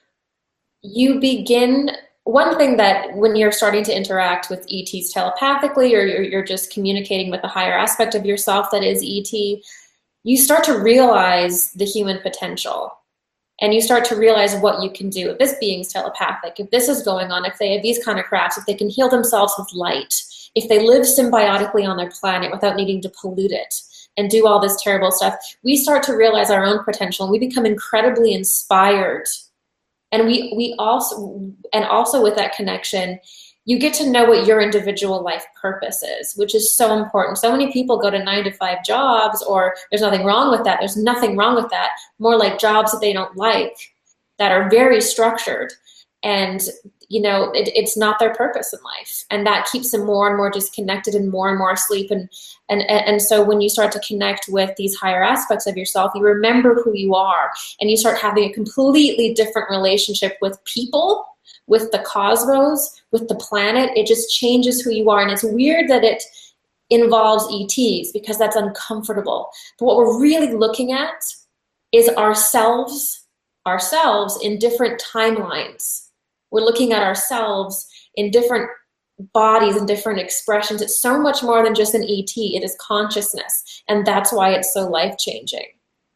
you begin, one thing that when you're starting to interact with E Ts telepathically, or you're, you're just communicating with a higher aspect of yourself that is E T, you start to realize the human potential, and you start to realize what you can do. If this being's telepathic, if this is going on, if they have these kind of crafts, if they can heal themselves with light, if they live symbiotically on their planet without needing to pollute it and do all this terrible stuff, we start to realize our own potential, and we become incredibly inspired. And we we also, and also with that connection, you get to know what your individual life purpose is, which is so important. So many people go to nine to five jobs, or there's nothing wrong with that. There's nothing wrong with that. More like jobs that they don't like, that are very structured. And, you know, it, it's not their purpose in life. And that keeps them more and more disconnected and more and more asleep. And, and, and so when you start to connect with these higher aspects of yourself, you remember who you are, and you start having a completely different relationship with people, with the cosmos, with the planet. It just changes who you are. And it's weird that it involves E Ts because that's uncomfortable. But what we're really looking at is ourselves, ourselves in different timelines. We're looking at ourselves in different bodies and different expressions. It's so much more than just an E T. It is consciousness. And that's why it's so life-changing.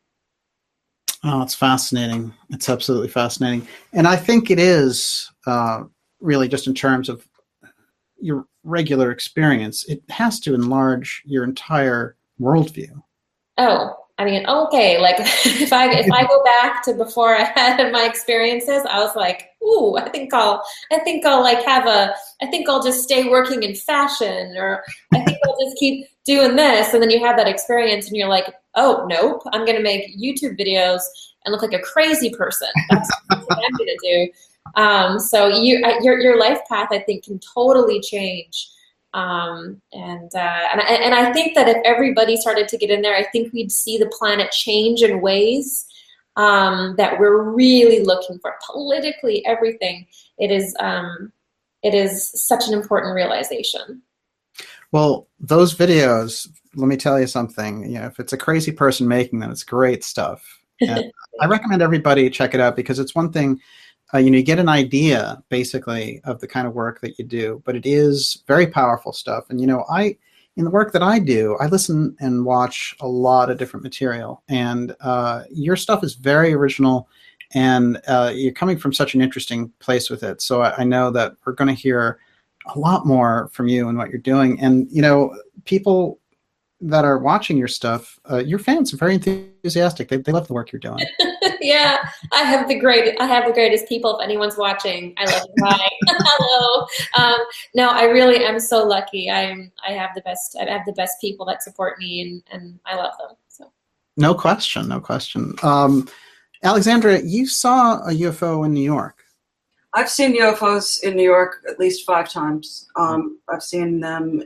Oh, it's fascinating. It's absolutely fascinating. And I think it is uh, really just in terms of your regular experience, it has to enlarge your entire worldview. Oh, I mean, okay, like if I if I go back to before I had my experiences, I was like, ooh, I think I'll I think I'll like have a I think I'll just stay working in fashion, or I think I'll just keep doing this. And then you have that experience and you're like, oh nope, I'm gonna make YouTube videos and look like a crazy person. That's what I'm gonna do. Um, so you your your life path, I think, can totally change. Um, and, uh, and, and I think that if everybody started to get in there, I think we'd see the planet change in ways, um, that we're really looking for. Politically, everything. It is, um, it is such an important realization. Well, those videos, let me tell you something, you know, if it's a crazy person making them, it's great stuff. And I recommend everybody check it out, because it's one thing, Uh, you know, you get an idea basically of the kind of work that you do, but it is very powerful stuff. And, you know, I, in the work that I do, I listen and watch a lot of different material, and uh, your stuff is very original, and uh, you're coming from such an interesting place with it. So I, I know that we're going to hear a lot more from you and what you're doing. And, you know, people that are watching your stuff, uh, your fans are very enthusiastic. They, they love the work you're doing. Yeah, I have the great. I have the greatest people. If anyone's watching, I love you. Hi, hello. Um, no, I really am so lucky. I'm. I have the best. I have the best people that support me, and, and I love them. So. No question. No question. Um, Alexandra, you saw a U F O in New York. I've seen U F Os in New York at least five times. Um, I've seen them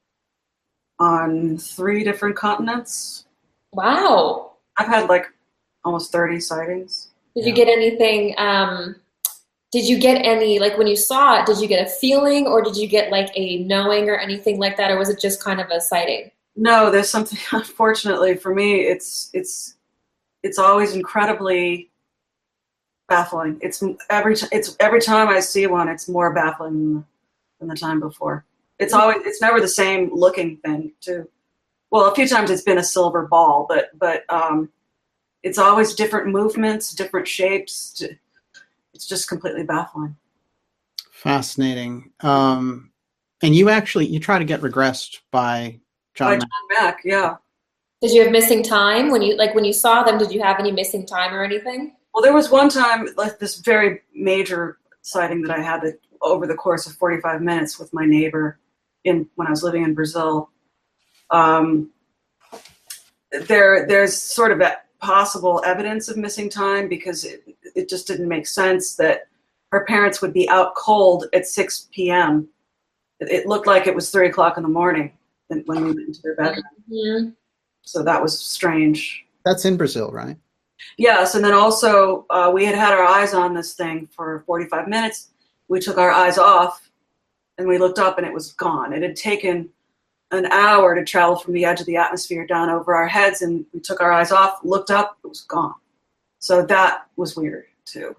on three different continents. Wow. I've had like almost thirty sightings. Did you get anything, um, did you get any, like when you saw it, did you get a feeling, or did you get like a knowing or anything like that? Or was it just kind of a sighting? No, there's something, unfortunately for me, it's, it's, it's always incredibly baffling. It's every, it's every time I see one, it's more baffling than, than the time before. It's always, it's never the same looking thing too. Well, a few times it's been a silver ball, but, but, um, it's always different movements, different shapes. It's just completely baffling. Fascinating. Um, and you actually, you try to get regressed by John, by John Mack. Yeah. Did you have missing time when you, like when you saw them, did you have any missing time or anything? Well, there was one time, like this very major sighting that I had that over the course of forty-five minutes with my neighbor in, when I was living in Brazil. Um, there, there's sort of a possible evidence of missing time, because it, it just didn't make sense that her parents would be out cold at six p.m. It, it looked like it was three o'clock in the morning when we went into their bedroom. Mm-hmm. So that was strange. That's in Brazil, right? Yes, and then also uh, we had had our eyes on this thing for forty-five minutes. We took our eyes off and we looked up and it was gone. It had taken an hour to travel from the edge of the atmosphere down over our heads, and we took our eyes off, looked up, it was gone. So that was weird too.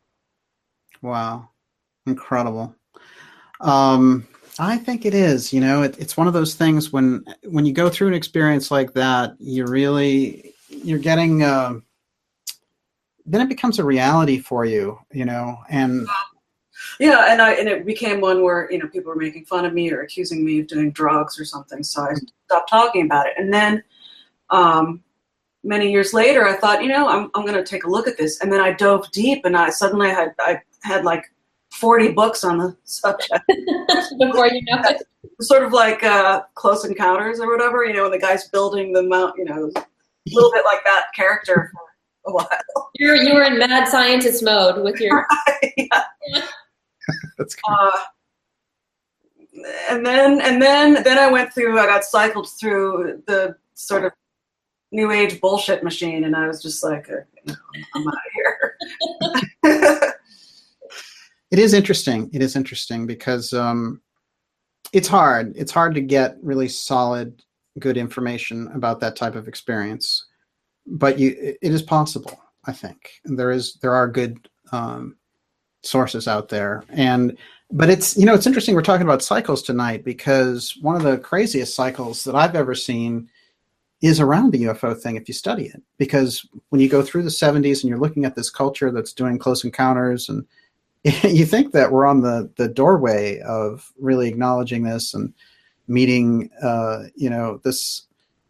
Wow. Incredible. Um, I think it is, you know, it, it's one of those things when, when you go through an experience like that, you really, you're getting, uh, then it becomes a reality for you, you know, and yeah, and I and it became one where, you know, people were making fun of me or accusing me of doing drugs or something. So I stopped talking about it. And then um, many years later, I thought, you know, I'm I'm going to take a look at this. And then I dove deep, and I suddenly had I had like forty books on the subject. Before you know it. Sort of like uh, Close Encounters or whatever, you know, when the guy's building the mount, you know, a little bit like that character for a while. You're you were in mad scientist mode with your. Yeah. That's cool. Uh, and then and then then I went through. I got cycled through the sort of new age bullshit machine, and I was just like, uh, you know, I'm out of here. It is interesting. It is interesting because um, it's hard. It's hard to get really solid, good information about that type of experience, but you, it is possible. I think and there is there are good. Um, sources out there. And but it's, you know, it's interesting we're talking about cycles tonight, because one of the craziest cycles that I've ever seen is around the U F O thing if you study it. Because when you go through the seventies and you're looking at this culture that's doing close encounters, and you think that we're on the the doorway of really acknowledging this and meeting uh you know this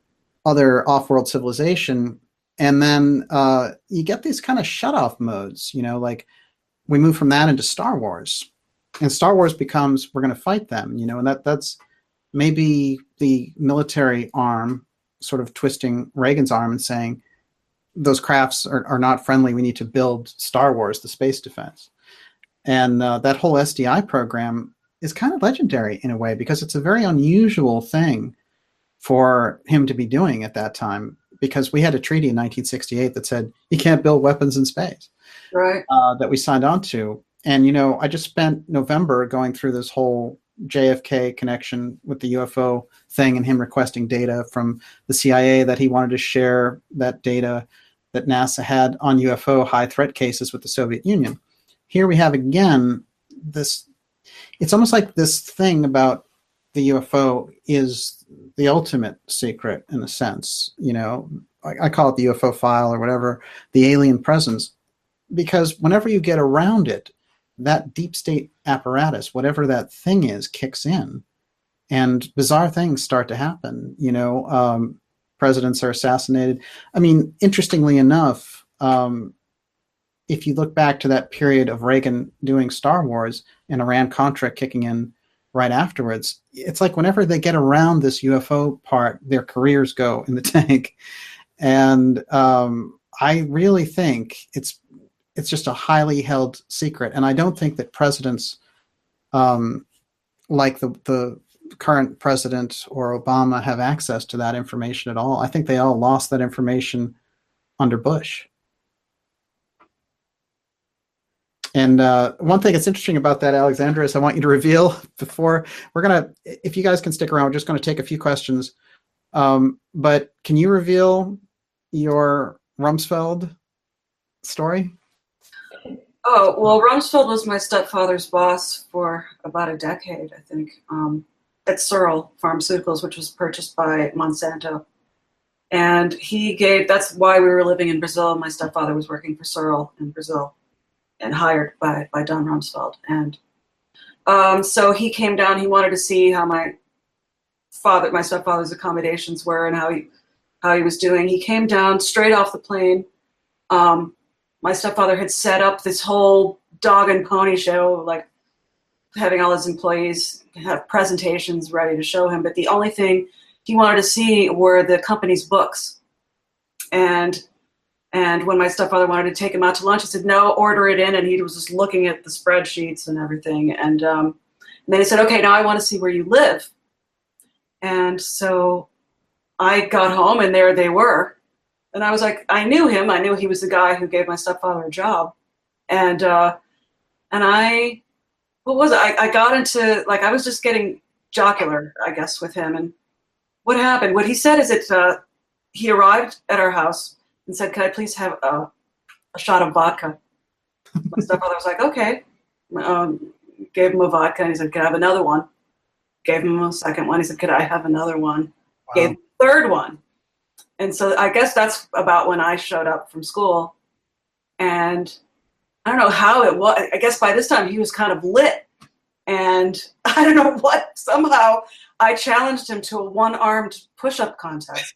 other off-world civilization. And then uh, you get these kind of shut-off modes, you know, like we move from that into Star Wars. And Star Wars becomes, we're going to fight them, you know, and that that's maybe the military arm sort of twisting Reagan's arm and saying, those crafts are, are not friendly. We need to build Star Wars, the space defense. And uh, that whole S D I program is kind of legendary in a way because it's a very unusual thing for him to be doing at that time, because we had a treaty in nineteen sixty-eight that said you can't build weapons in space, right? Uh, that we signed on to. And, you know, I just spent November going through this whole J F K connection with the U F O thing and him requesting data from the C I A that he wanted to share that data that NASA had on U F O high threat cases with the Soviet Union. Here we have again this, it's almost like this thing about the U F O is the ultimate secret in a sense, you know, I, I call it the U F O file or whatever, the alien presence, because whenever you get around it, that deep state apparatus, whatever that thing is, kicks in and bizarre things start to happen. You know, um, presidents are assassinated. I mean, interestingly enough, um, if you look back to that period of Reagan doing Star Wars and Iran-Contra kicking in right afterwards, it's like whenever they get around this U F O part, their careers go in the tank. And um, I really think it's it's just a highly held secret. And I don't think that presidents um, like the, the current president or Obama have access to that information at all. I think they all lost that information under Bush. And uh, one thing that's interesting about that, Alexandra, is I want you to reveal before we're going to, if you guys can stick around, we're just going to take a few questions. Um, but can you reveal your Rumsfeld story? Oh, well, Rumsfeld was my stepfather's boss for about a decade, I think, um, at Searle Pharmaceuticals, which was purchased by Monsanto. And he gave, that's why we were living in Brazil. My stepfather was working for Searle in Brazil and hired by, by Don Rumsfeld. And um, so he came down, he wanted to see how my father, my stepfather's accommodations were and how he, how he was doing. He came down straight off the plane. Um, My stepfather had set up this whole dog and pony show, like having all his employees have presentations ready to show him. But the only thing he wanted to see were the company's books. And and when my stepfather wanted to take him out to lunch, he said, no, order it in. And he was just looking at the spreadsheets and everything. And, um, and then he said, okay, now I want to see where you live. And so I got home and there they were. And I was like, I knew him. I knew he was the guy who gave my stepfather a job. And uh, and I, what was it? I, I got into, like, I was just getting jocular, I guess, with him. And what happened? What he said is that uh, he arrived at our house and said, could I please have a, a shot of vodka? My stepfather was like, okay. Um, gave him a vodka. And he said, could I have another one? Gave him a second one. He said, could I have another one? Wow. Gave him a third one. And so I guess that's about when I showed up from school. And I don't know how it was. I guess by this time he was kind of lit. And I don't know what, somehow I challenged him to a one-armed push-up contest.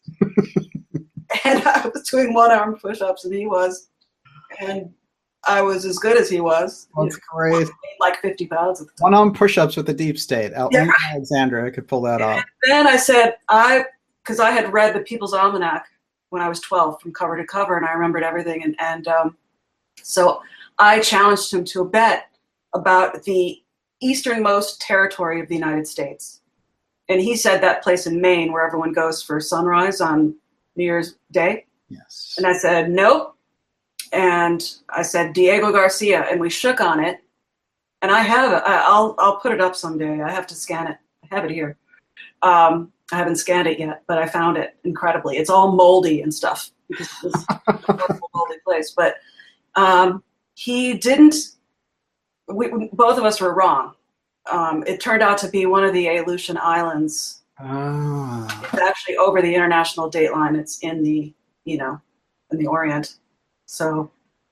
And I was doing one-armed push-ups and he was. And I was as good as he was. That's great. Like fifty pounds. At the time. One-armed push-ups with the deep state. Al- yeah. Alexandra could pull that off. And then I said, I... because I had read the People's Almanac when I was twelve from cover to cover, and I remembered everything. And, and um, so I challenged him to a bet about the easternmost territory of the United States. And he said that place in Maine where everyone goes for sunrise on New Year's Day. Yes. And I said, nope. And I said, Diego Garcia. And we shook on it. And I have it. I'll, I'll put it up someday. I have to scan it. I have it here. Um, I haven't scanned it yet, but I found it incredibly. It's all moldy and stuff because it's a moldy place. But um, he didn't. We, both of us were wrong. Um, it turned out to be one of the Aleutian Islands. Ah. It's actually over the international date line. It's in the, you know, in the Orient. So,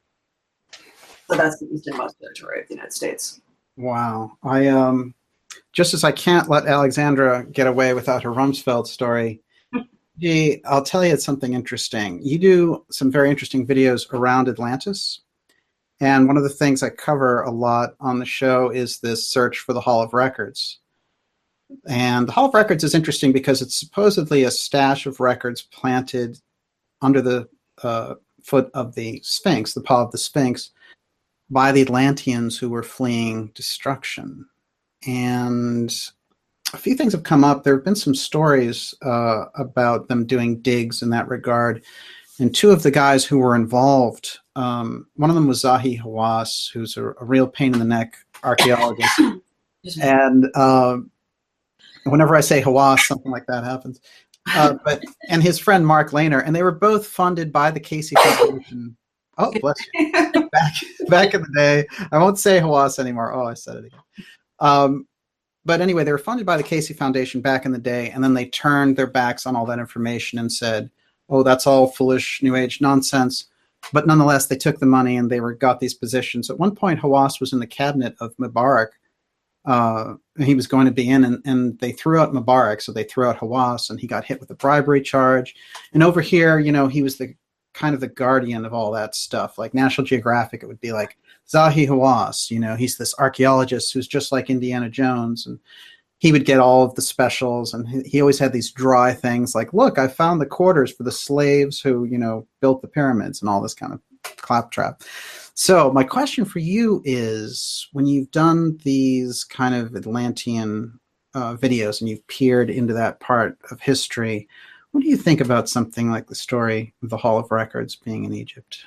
so that's the easternmost territory of the United States. Wow. I um. Just as I can't let Alexandra get away without her Rumsfeld story, Gee, I'll tell you something interesting. You do some very interesting videos around Atlantis. And one of the things I cover a lot on the show is this search for the Hall of Records. And the Hall of Records is interesting because it's supposedly a stash of records planted under the uh, foot of the Sphinx, the paw of the Sphinx, by the Atlanteans who were fleeing destruction. And a few things have come up. There have been some stories uh, about them doing digs in that regard. And two of the guys who were involved, um, one of them was Zahi Hawass, who's a, a real pain in the neck archaeologist. and uh, whenever I say Hawass, something like that happens. Uh, but and his friend Mark Lehner, and they were both funded by the Casey Foundation. Oh, bless you. Back, back in the day. I won't say Hawass anymore. Oh, I said it again. Um, but anyway, they were funded by the Casey Foundation back in the day, and then they turned their backs on all that information and said, oh, that's all foolish New Age nonsense. But nonetheless, they took the money and they were got these positions. At one point, Hawass was in the cabinet of Mubarak. Uh, he was going to be in, and, and they threw out Mubarak, so they threw out Hawass, and he got hit with a bribery charge. And over here, you know, he was the kind of the guardian of all that stuff. Like National Geographic, it would be like Zahi Hawass, you know, he's this archaeologist who's just like Indiana Jones, and he would get all of the specials, and he, he always had these dry things like, look, I found the quarters for the slaves who, you know, built the pyramids and all this kind of claptrap. So my question for you is, when you've done these kind of Atlantean uh, videos and you've peered into that part of history, what do you think about something like the story of the Hall of Records being in Egypt?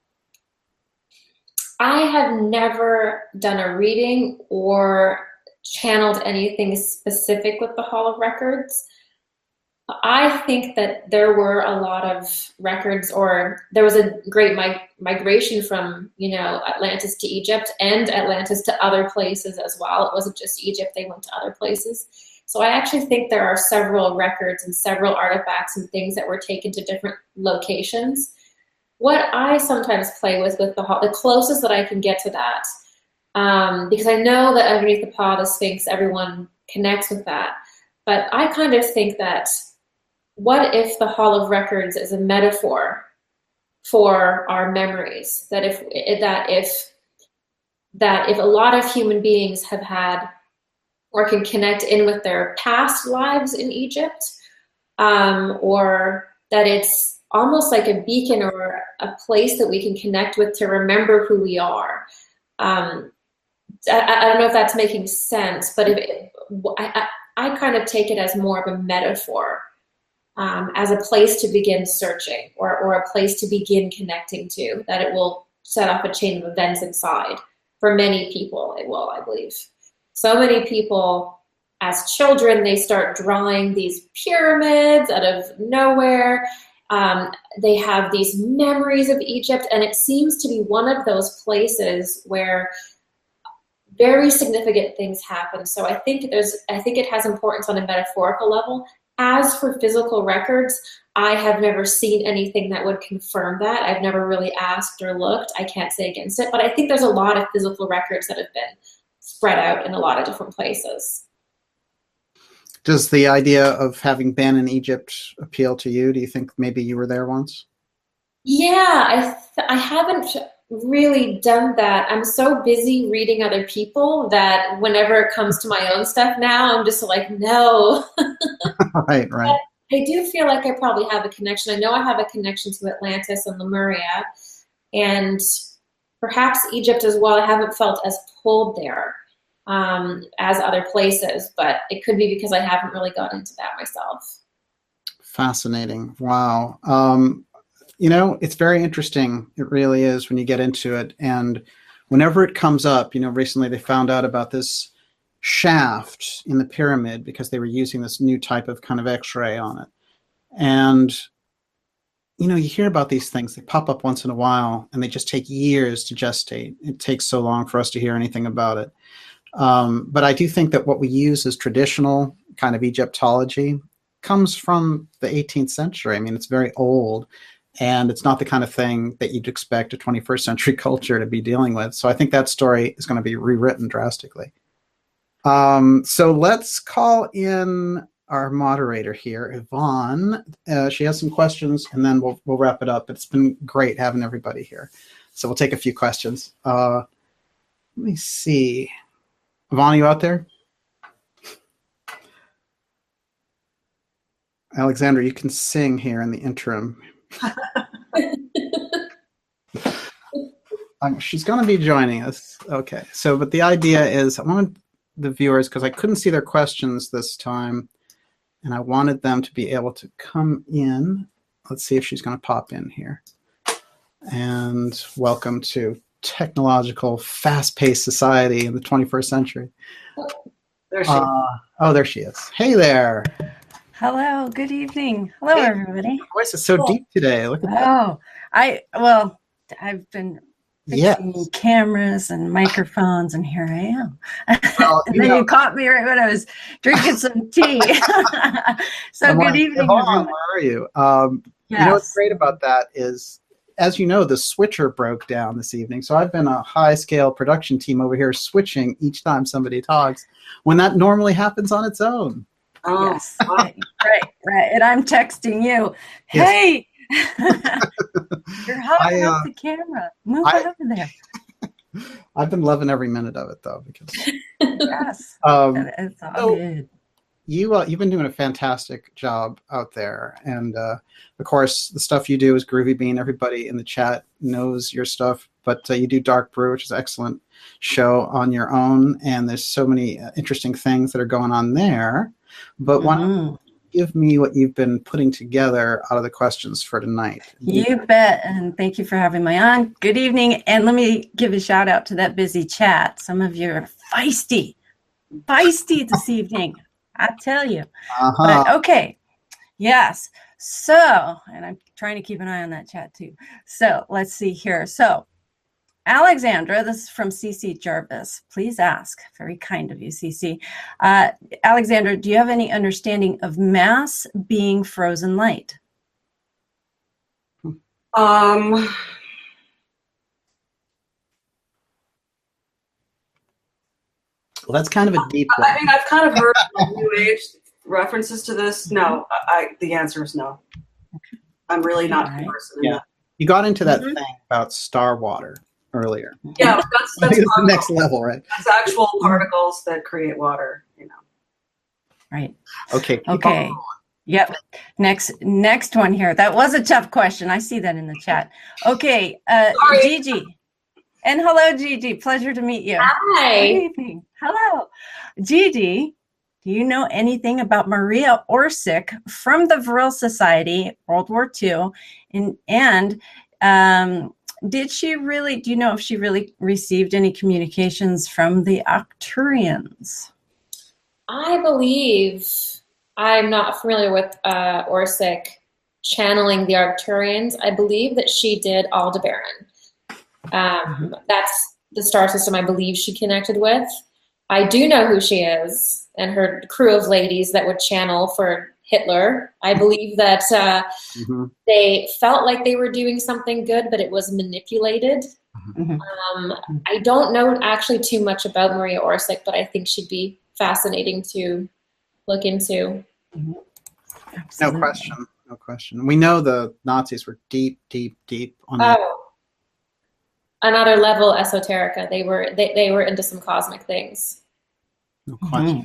I have never done a reading or channeled anything specific with the Hall of Records. I think that there were a lot of records, or there was a great mig- migration from, you know, Atlantis to Egypt and Atlantis to other places as well. It wasn't just Egypt, they went to other places. So I actually think there are several records and several artifacts and things that were taken to different locations. What I sometimes play with with the hall, the closest that I can get to that, um, because I know that underneath the paw of the Sphinx, everyone connects with that. But I kind of think that, what if the Hall of Records is a metaphor for our memories? That if that if that if a lot of human beings have had or can connect in with their past lives in Egypt, um, or that it's almost like a beacon or a place that we can connect with to remember who we are. Um, I, I don't know if that's making sense, but if it, I, I, I kind of take it as more of a metaphor, um, as a place to begin searching, or, or a place to begin connecting to, that it will set off a chain of events inside. For many people, it will, I believe. So many people, as children, they start drawing these pyramids out of nowhere. Um, they have these memories of Egypt, and it seems to be one of those places where very significant things happen. So I think there's, I think it has importance on a metaphorical level. As for physical records, I have never seen anything that would confirm that. I've never really asked or looked. I can't say against it, but I think there's a lot of physical records that have been spread out in a lot of different places. Does the idea of having been in Egypt appeal to you? Do you think maybe you were there once? Yeah, I th- I haven't really done that. I'm so busy reading other people that whenever it comes to my own stuff now, I'm just like, no. Right, right. But I do feel like I probably have a connection. I know I have a connection to Atlantis and Lemuria, and perhaps Egypt as well. I haven't felt as pulled there um, as other places, but it could be because I haven't really got into that myself. Fascinating. Wow. Um, you know, it's very interesting. It really is when you get into it. And whenever it comes up, you know, recently they found out about this shaft in the pyramid because they were using this new type of kind of X-ray on it. And, you know, you hear about these things, they pop up once in a while and they just take years to gestate. It takes so long for us to hear anything about it. Um, but I do think that what we use as traditional kind of Egyptology comes from the eighteenth century. I mean, it's very old, and it's not the kind of thing that you'd expect a twenty-first century culture to be dealing with. So I think that story is going to be rewritten drastically. Um, so let's call in our moderator here, Yvonne. Uh, she has some questions, and then we'll we'll wrap it up. It's been great having everybody here. So we'll take a few questions. Uh, let me see. Yvonne, are you out there? Alexandra, you can sing here in the interim. um, she's going to be joining us. Okay. So, but the idea is I wanted the viewers, because I couldn't see their questions this time, and I wanted them to be able to come in. Let's see if she's going to pop in here. And welcome to technological, fast-paced society in the twenty-first century. There she uh, oh, there she is. Hey there. Hello, good evening. Hello, Hey. everybody. Your voice is so Cool. deep today. Look at that. Oh, I, well, I've been Yeah. fixing cameras and microphones, and here I am. Well, and you then know- you caught me right when I was drinking some tea. so Yvonne, good evening, Yvonne, everyone. where are you? Um, Yes. You know what's great about that is, as you know, the switcher broke down this evening. So I've been a high-scale production team over here switching each time somebody talks, when that normally happens on its own. Oh, Yes, right, right, right. And I'm texting you, Yes. hey, you're hogging I, uh, up the camera. Move I- over there. I've been loving every minute of it, though, because Yes, um, it's all so- good. you uh, you've been doing a fantastic job out there, and uh, of course the stuff you do is Groovy Bean. Everybody in the chat knows your stuff, but uh, you do Dark Brew, which is an excellent show on your own, and there's so many uh, interesting things that are going on there. But why don't Mhm. you give me what you've been putting together out of the questions for tonight? You bet, and thank you for having me on. Good evening, and let me give a shout out to that busy chat. Some of you are feisty, feisty this evening, I tell you. Uh-huh. But okay, yes. So, and I'm trying to keep an eye on that chat too. So let's see here. So, Alexandra, this is from C C Jarvis. Please ask. Very kind of you, C C. Uh, Alexandra, do you have any understanding of mass being frozen light? Um, Well, that's kind of a deep I one. mean, I've kind of heard like, New Age references to this. No, I, I the answer is no. I'm really not All right. conversant in Yeah. that. You got into that Mhm. thing about star water earlier. Yeah, that's I that's, think it's the particles. next level, right? That's actual particles that create water. You know. Right. Okay. keep Okay. on. Yep. Next next one here. That was a tough question. I see that in the chat. Okay. Uh, Sorry. Gigi. And hello, Gigi. Pleasure to meet you. Good Hi. evening. Hello. Gigi, do you know anything about Maria Orsic from the Vril Society, World War Two? And, and um, did she really, do you know if she really received any communications from the Arcturians? I believe, I'm not familiar with uh, Orsic channeling the Arcturians. I believe that she did Aldebaran. Um, that's the star system I believe she connected with. I do know who she is and her crew of ladies that would channel for Hitler. I believe that uh, Mhm. they felt like they were doing something good, but it was manipulated. Mhm. Um, I don't know actually too much about Maria Orsic, but I think she'd be fascinating to look into. No Absolutely. question. No question. We know the Nazis were deep, deep, deep on that. Oh, another level esoterica. They were they, they were into some cosmic things. No question. Mhm.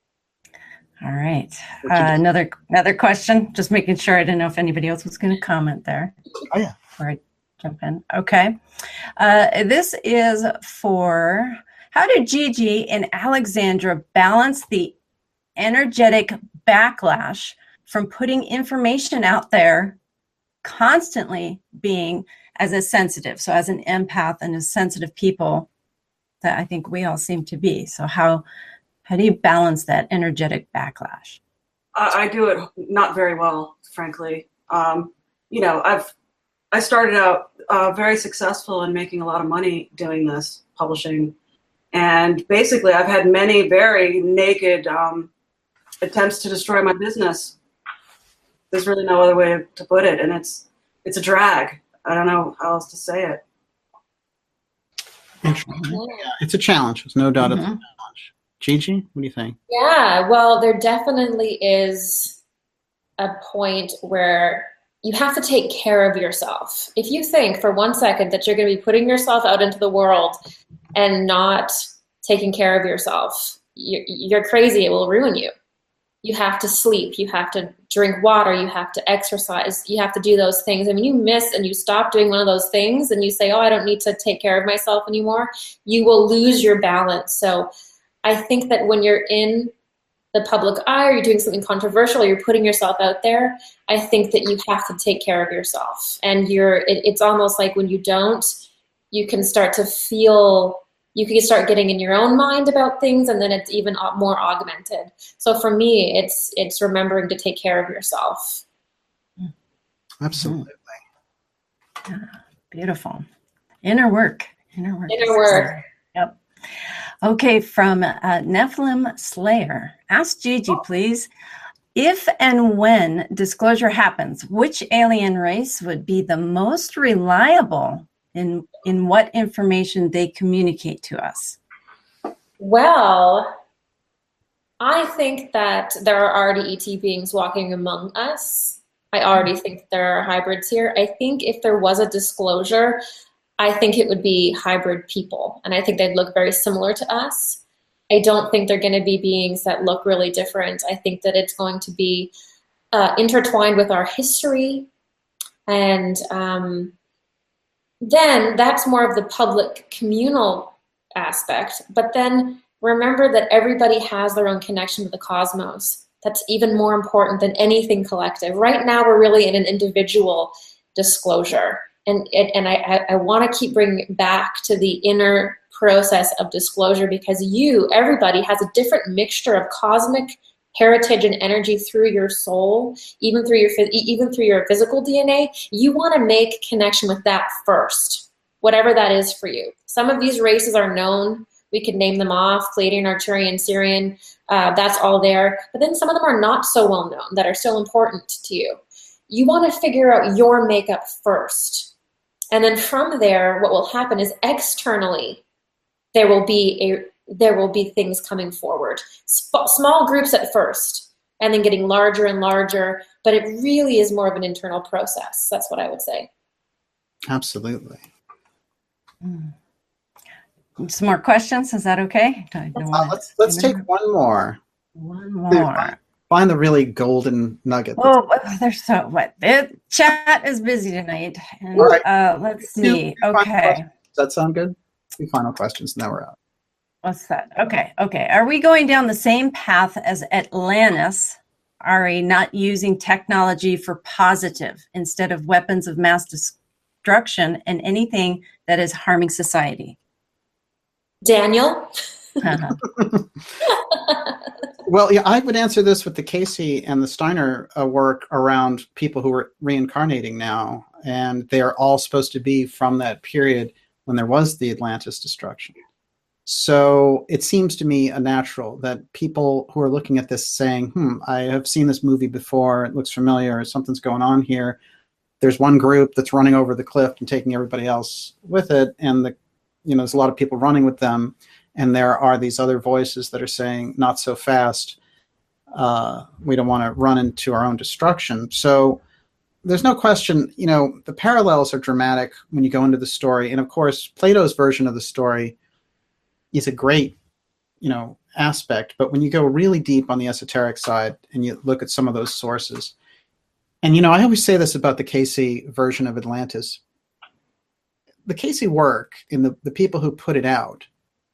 All right. What Uh, you do- another another question. Just making sure. I didn't know if anybody else was going to comment there. Oh, yeah. Before I jump in. Okay. Uh, this is for how did Gigi and Alexandra balance the energetic backlash from putting information out there, constantly being as a sensitive, so as an empath and as sensitive people that I think we all seem to be. So how how do you balance that energetic backlash? I, I do it not very well, frankly. Um, you know, I've I started out uh, very successful in making a lot of money doing this, publishing, and basically I've had many very naked um, attempts to destroy my business. There's really no other way to put it, and it's it's a drag. I don't know how else to say it. Interesting. Yeah, it's a challenge. There's no doubt it's a Mhm. challenge. Gigi, what do you think? Yeah, well, there definitely is a point where you have to take care of yourself. If you think for one second that you're going to be putting yourself out into the world and not taking care of yourself, you're crazy. It will ruin you. You have to sleep. You have to drink water. You have to exercise. You have to do those things. I mean, you miss and you stop doing one of those things and you say, oh, I don't need to take care of myself anymore. You will lose your balance. So I think that when you're in the public eye or you're doing something controversial or you're putting yourself out there, I think that you have to take care of yourself. And you're, it, it's almost like when you don't, you can start to feel, you can start getting in your own mind about things, and then it's even more augmented. So for me, it's it's remembering to take care of yourself. Absolutely. Yeah, beautiful. Inner work. Inner work. Inner work. Yep. Okay, from uh, Nephilim Slayer. Ask Gigi, please. If and when disclosure happens, which alien race would be the most reliable in in what information they communicate to us? Well, I think that there are already E T beings walking among us. I already think there are hybrids here. I think if there was a disclosure, I think it would be hybrid people, and I think they'd look very similar to us. I don't think they're going to be beings that look really different. I think that it's going to be uh, intertwined with our history, and um, then that's more of the public communal aspect. But then remember that everybody has their own connection to the cosmos. That's even more important than anything collective. Right now, we're really in an individual disclosure. And, and I, I want to keep bringing it back to the inner process of disclosure, because you, everybody, has a different mixture of cosmic heritage and energy through your soul, even through your even through your physical D N A. You want to make connection with that first, whatever that is for you. Some of these races are known. We could name them off: Pleiadian, Arcturian, Sirian. Uh, that's all there. But then some of them are not so well known that are still important to you. You want to figure out your makeup first. And then from there, what will happen is externally, there will be a there will be things coming forward. Sp- small groups at first, and then getting larger and larger. But it really is more of an internal process. That's what I would say. Absolutely. Some more questions? Is that okay? I don't Uh, wanna- let's let's take one more. one more. Find the really golden nugget. Oh, there's so what? The chat is busy tonight. And, All right. uh, let's Two- see. two final Okay. questions. Does that sound good? Two final questions, and then we're out. What's that? Okay. Okay. Are we going down the same path as Atlantis? Are we not using technology for positive instead of weapons of mass destruction and anything that is harming society? Daniel? Uh-huh. Well, yeah, I would answer this with the Casey and the Steiner uh, work around people who are reincarnating now, and they are all supposed to be from that period when there was the Atlantis destruction. So it seems to me a natural that people who are looking at this saying, hmm, I have seen this movie before, it looks familiar, something's going on here. There's one group that's running over the cliff and taking everybody else with it, and the, you know, there's a lot of people running with them. And there are these other voices that are saying, not so fast. Uh, we don't want to run into our own destruction. So there's no question, you know, the parallels are dramatic when you go into the story. And of course, Plato's version of the story is a great, you know, aspect. But when you go really deep on the esoteric side and you look at some of those sources, and, you know, I always say this about the Casey version of Atlantis. The Casey work in the, the people who put it out,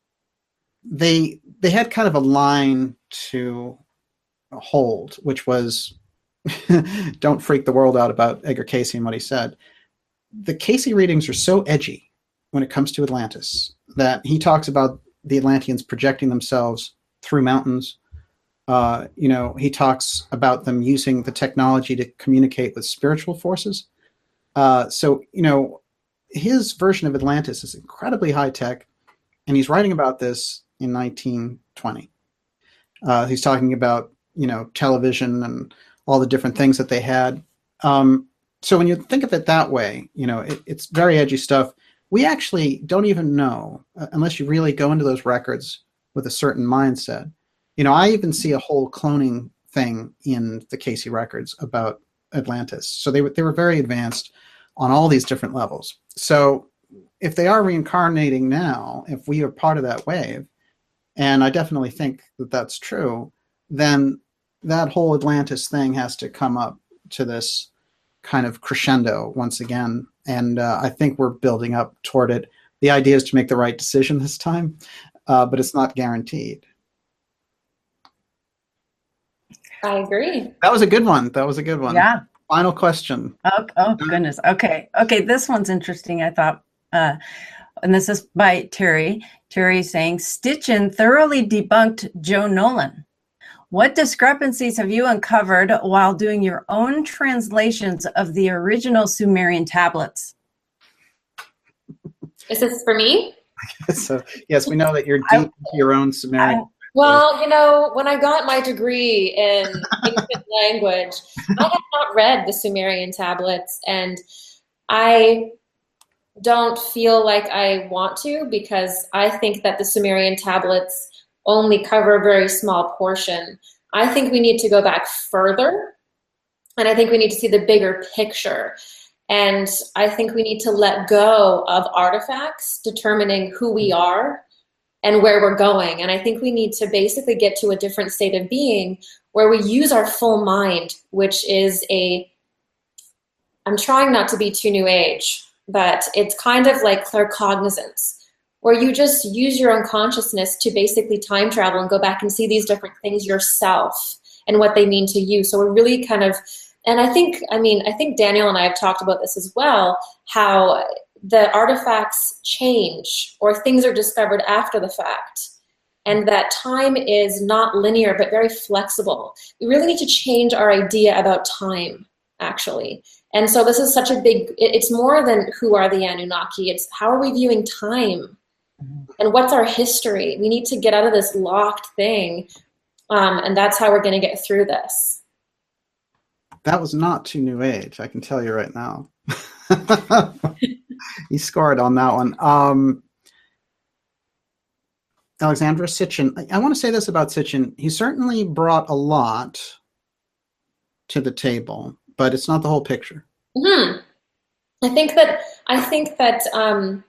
they they had kind of a line to hold, which was don't freak the world out about Edgar Casey and what he said. The Casey readings are so edgy when it comes to Atlantis that he talks about the Atlanteans projecting themselves through mountains. Uh, you know, he talks about them using the technology to communicate with spiritual forces. Uh, so, you know, his version of Atlantis is incredibly high tech, and he's writing about this in nineteen twenty. Uh, he's talking about, you know, television and all the different things that they had. Um, so when you think of it that way, you know, it, it's very edgy stuff. We actually don't even know, uh, unless you really go into those records, with a certain mindset. You know, I even see a whole cloning thing in the Casey records about Atlantis. So they were they were very advanced on all these different levels. So if they are reincarnating now, if we are part of that wave, and I definitely think that that's true, then that whole Atlantis thing has to come up to this kind of crescendo once again. And uh, I think we're building up toward it. The idea is to make the right decision this time, uh, but it's not guaranteed. I agree. That was a good one. That was a good one. Yeah. Final question. Oh, oh goodness. Okay. Okay. This one's interesting. I thought, uh, and this is by Terry. Terry saying, Stitchin thoroughly debunked Joe Nolan. What discrepancies have you uncovered while doing your own translations of the original Sumerian tablets? Is this for me? So, yes, we know that you're deep I, into your own Sumerian. I, Well, you know, when I got my degree in ancient language, I had not read the Sumerian tablets, and I don't feel like I want to, because I think that the Sumerian tablets only cover a very small portion. I think we need to go back further, and I think we need to see the bigger picture. And I think we need to let go of artifacts determining who we are and where we're going. And I think we need to basically get to a different state of being where we use our full mind, which is a, I'm trying not to be too new age, but it's kind of like claircognizance, where you just use your own consciousness to basically time travel and go back and see these different things yourself and what they mean to you. So we're really kind of, and I think, I mean, I think Daniel and I have talked about this as well, how the artifacts change or things are discovered after the fact, and that time is not linear but very flexible. We really need to change our idea about time, actually. And so this is such a big, it's more than who are the Anunnaki, it's how are we viewing time and what's our history. We need to get out of this locked thing, um, and that's how we're going to get through this. That was not too new age, I can tell you right now. He scored on that one. Um, Alexandra Sitchin, I, I want to say this about Sitchin. He certainly brought a lot to the table, but it's not the whole picture. Mm-hmm. I think that I think that um,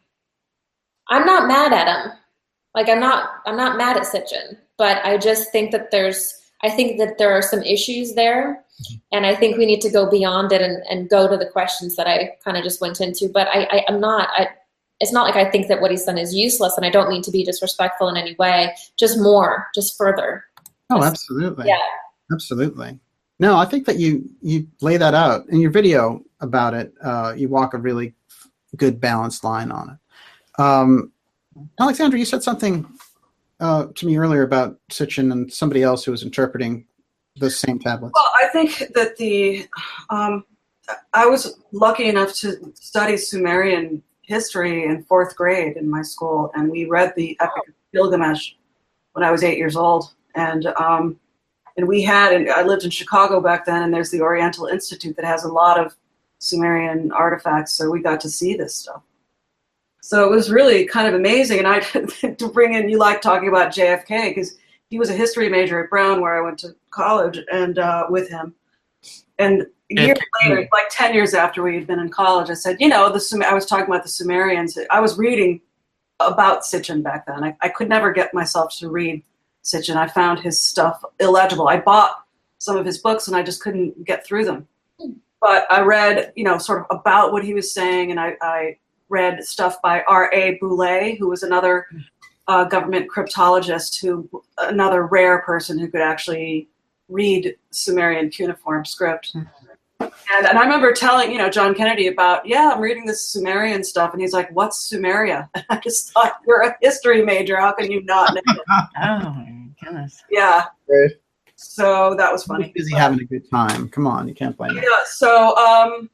I'm not mad at him. Like I'm not I'm not mad at Sitchin, but I just think that there's I think that there are some issues there, and I think we need to go beyond it and, and go to the questions that I kind of just went into. But I, I, I'm not, I, it's not like I think that what he's done is useless, and I don't mean to be disrespectful in any way, just more, just further. Oh, just, absolutely. Yeah. Absolutely. No, I think that you, you lay that out in your video about it. Uh, you walk a really good balanced line on it. Um, Alexandra, you said something Uh, to me earlier about Sitchin and somebody else who was interpreting the same tablets. Well, I think that the um, I was lucky enough to study Sumerian history in fourth grade in my school, and we read the Epic of Gilgamesh when I was eight years old. And um, and we had, and I lived in Chicago back then, and there's the Oriental Institute that has a lot of Sumerian artifacts, so we got to see this stuff. So it was really kind of amazing. And I to bring in, you like talking about J F K, because he was a history major at Brown, where I went to college, and uh, with him. And years later, like ten years after we had been in college, I said, you know, the Sum- I was talking about the Sumerians. I was reading about Sitchin back then. I, I could never get myself to read Sitchin. I found his stuff illegible. I bought some of his books, and I just couldn't get through them. But I read, you know, sort of about what he was saying, and I, I read stuff by R A Boulay, who was another uh, government cryptologist, who another rare person who could actually read Sumerian cuneiform script. And, and I remember telling, you know, John Kennedy about, yeah, I'm reading this Sumerian stuff. And he's like, what's Sumeria? And I just thought, you're a history major. How can you not know? Oh, my goodness. Yeah. Right. So that was funny. Busy having a good time. Come on, you can't blame him. Yeah. So, um,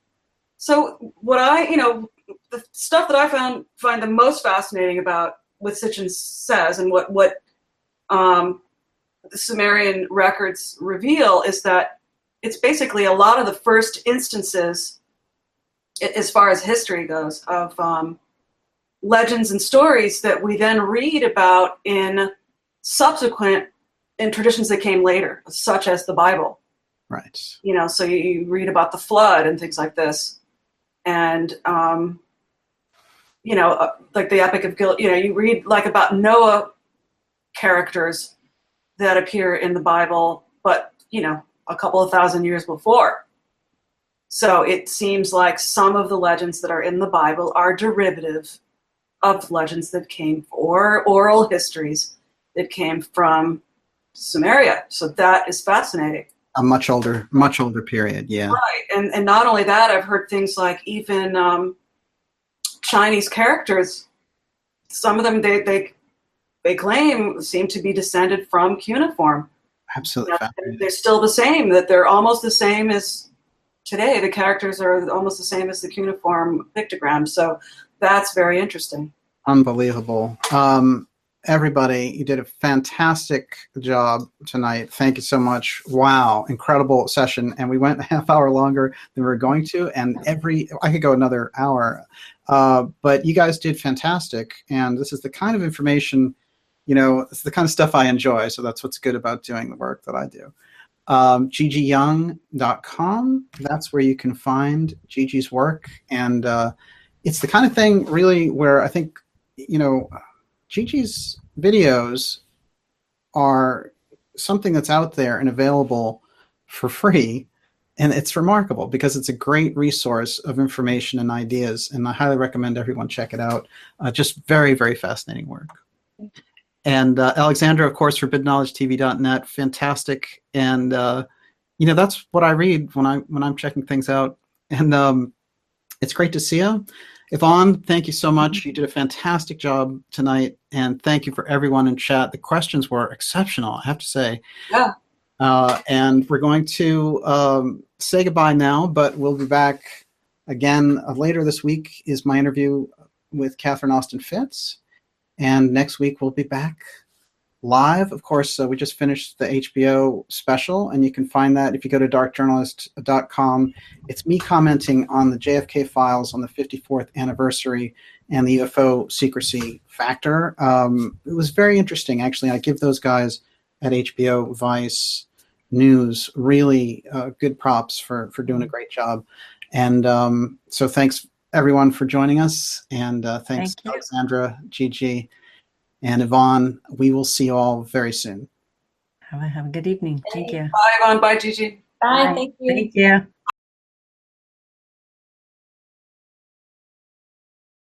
so what I, you know, the stuff that I found find the most fascinating about what Sitchin says, and what what um, the Sumerian records reveal, is that it's basically a lot of the first instances, as far as history goes, of um, legends and stories that we then read about in subsequent in traditions that came later, such as the Bible. Right. You know, so you, you read about the flood and things like this. And, um, you know, uh, like the Epic of Gilgamesh, you know, you read like about Noah characters that appear in the Bible, but, you know, a couple of thousand years before. So it seems like some of the legends that are in the Bible are derivative of legends that came, or oral histories that came from Sumeria. So that is fascinating. A much older, much older period, yeah. Right, and and not only that, I've heard things like even um, Chinese characters. Some of them they they they claim seem to be descended from cuneiform. Absolutely, You know, they're, they're still the same. That they're almost the same as today. The characters are almost the same as the cuneiform pictograms. So that's very interesting. Unbelievable. Um, Everybody, you did a fantastic job tonight. Thank you so much. Wow, incredible session. And we went a half hour longer than we were going to. And every, I could go another hour. Uh, but you guys did fantastic. And this is the kind of information, you know, it's the kind of stuff I enjoy. So that's what's good about doing the work that I do. Um, G G Young dot com, that's where you can find Gigi's work. And uh, it's the kind of thing really where I think, you know, Gigi's videos are something that's out there and available for free, and it's remarkable because it's a great resource of information and ideas, and I highly recommend everyone check it out. Uh, just very, very fascinating work. And uh, Alexandra, of course, forbidden knowledge T V dot net, fantastic, and uh, you know that's what I read when I when I'm checking things out, and um, it's great to see you. Yvonne, thank you so much. You did a fantastic job tonight, and thank you for everyone in chat. The questions were exceptional, I have to say. Yeah. Uh, and we're going to um, say goodbye now, but we'll be back again uh, later this week is my interview with Catherine Austin Fitts, and next week we'll be back live. Of course, uh, we just finished the H B O special, and you can find that if you go to dark journalist dot com. It's me commenting on the J F K files on the fifty-fourth anniversary and the U F O secrecy factor. Um, it was very interesting, actually. I give those guys at H B O, Vice, News really uh, good props for, for doing a great job. And um, so thanks, everyone, for joining us. And uh, thanks, Thank Alexandra, Gigi, and Yvonne. We will see you all very soon. Have a, have a good evening. Thank you. Bye, Yvonne. Bye, Gigi. Bye. Bye. Thank you. Thank you.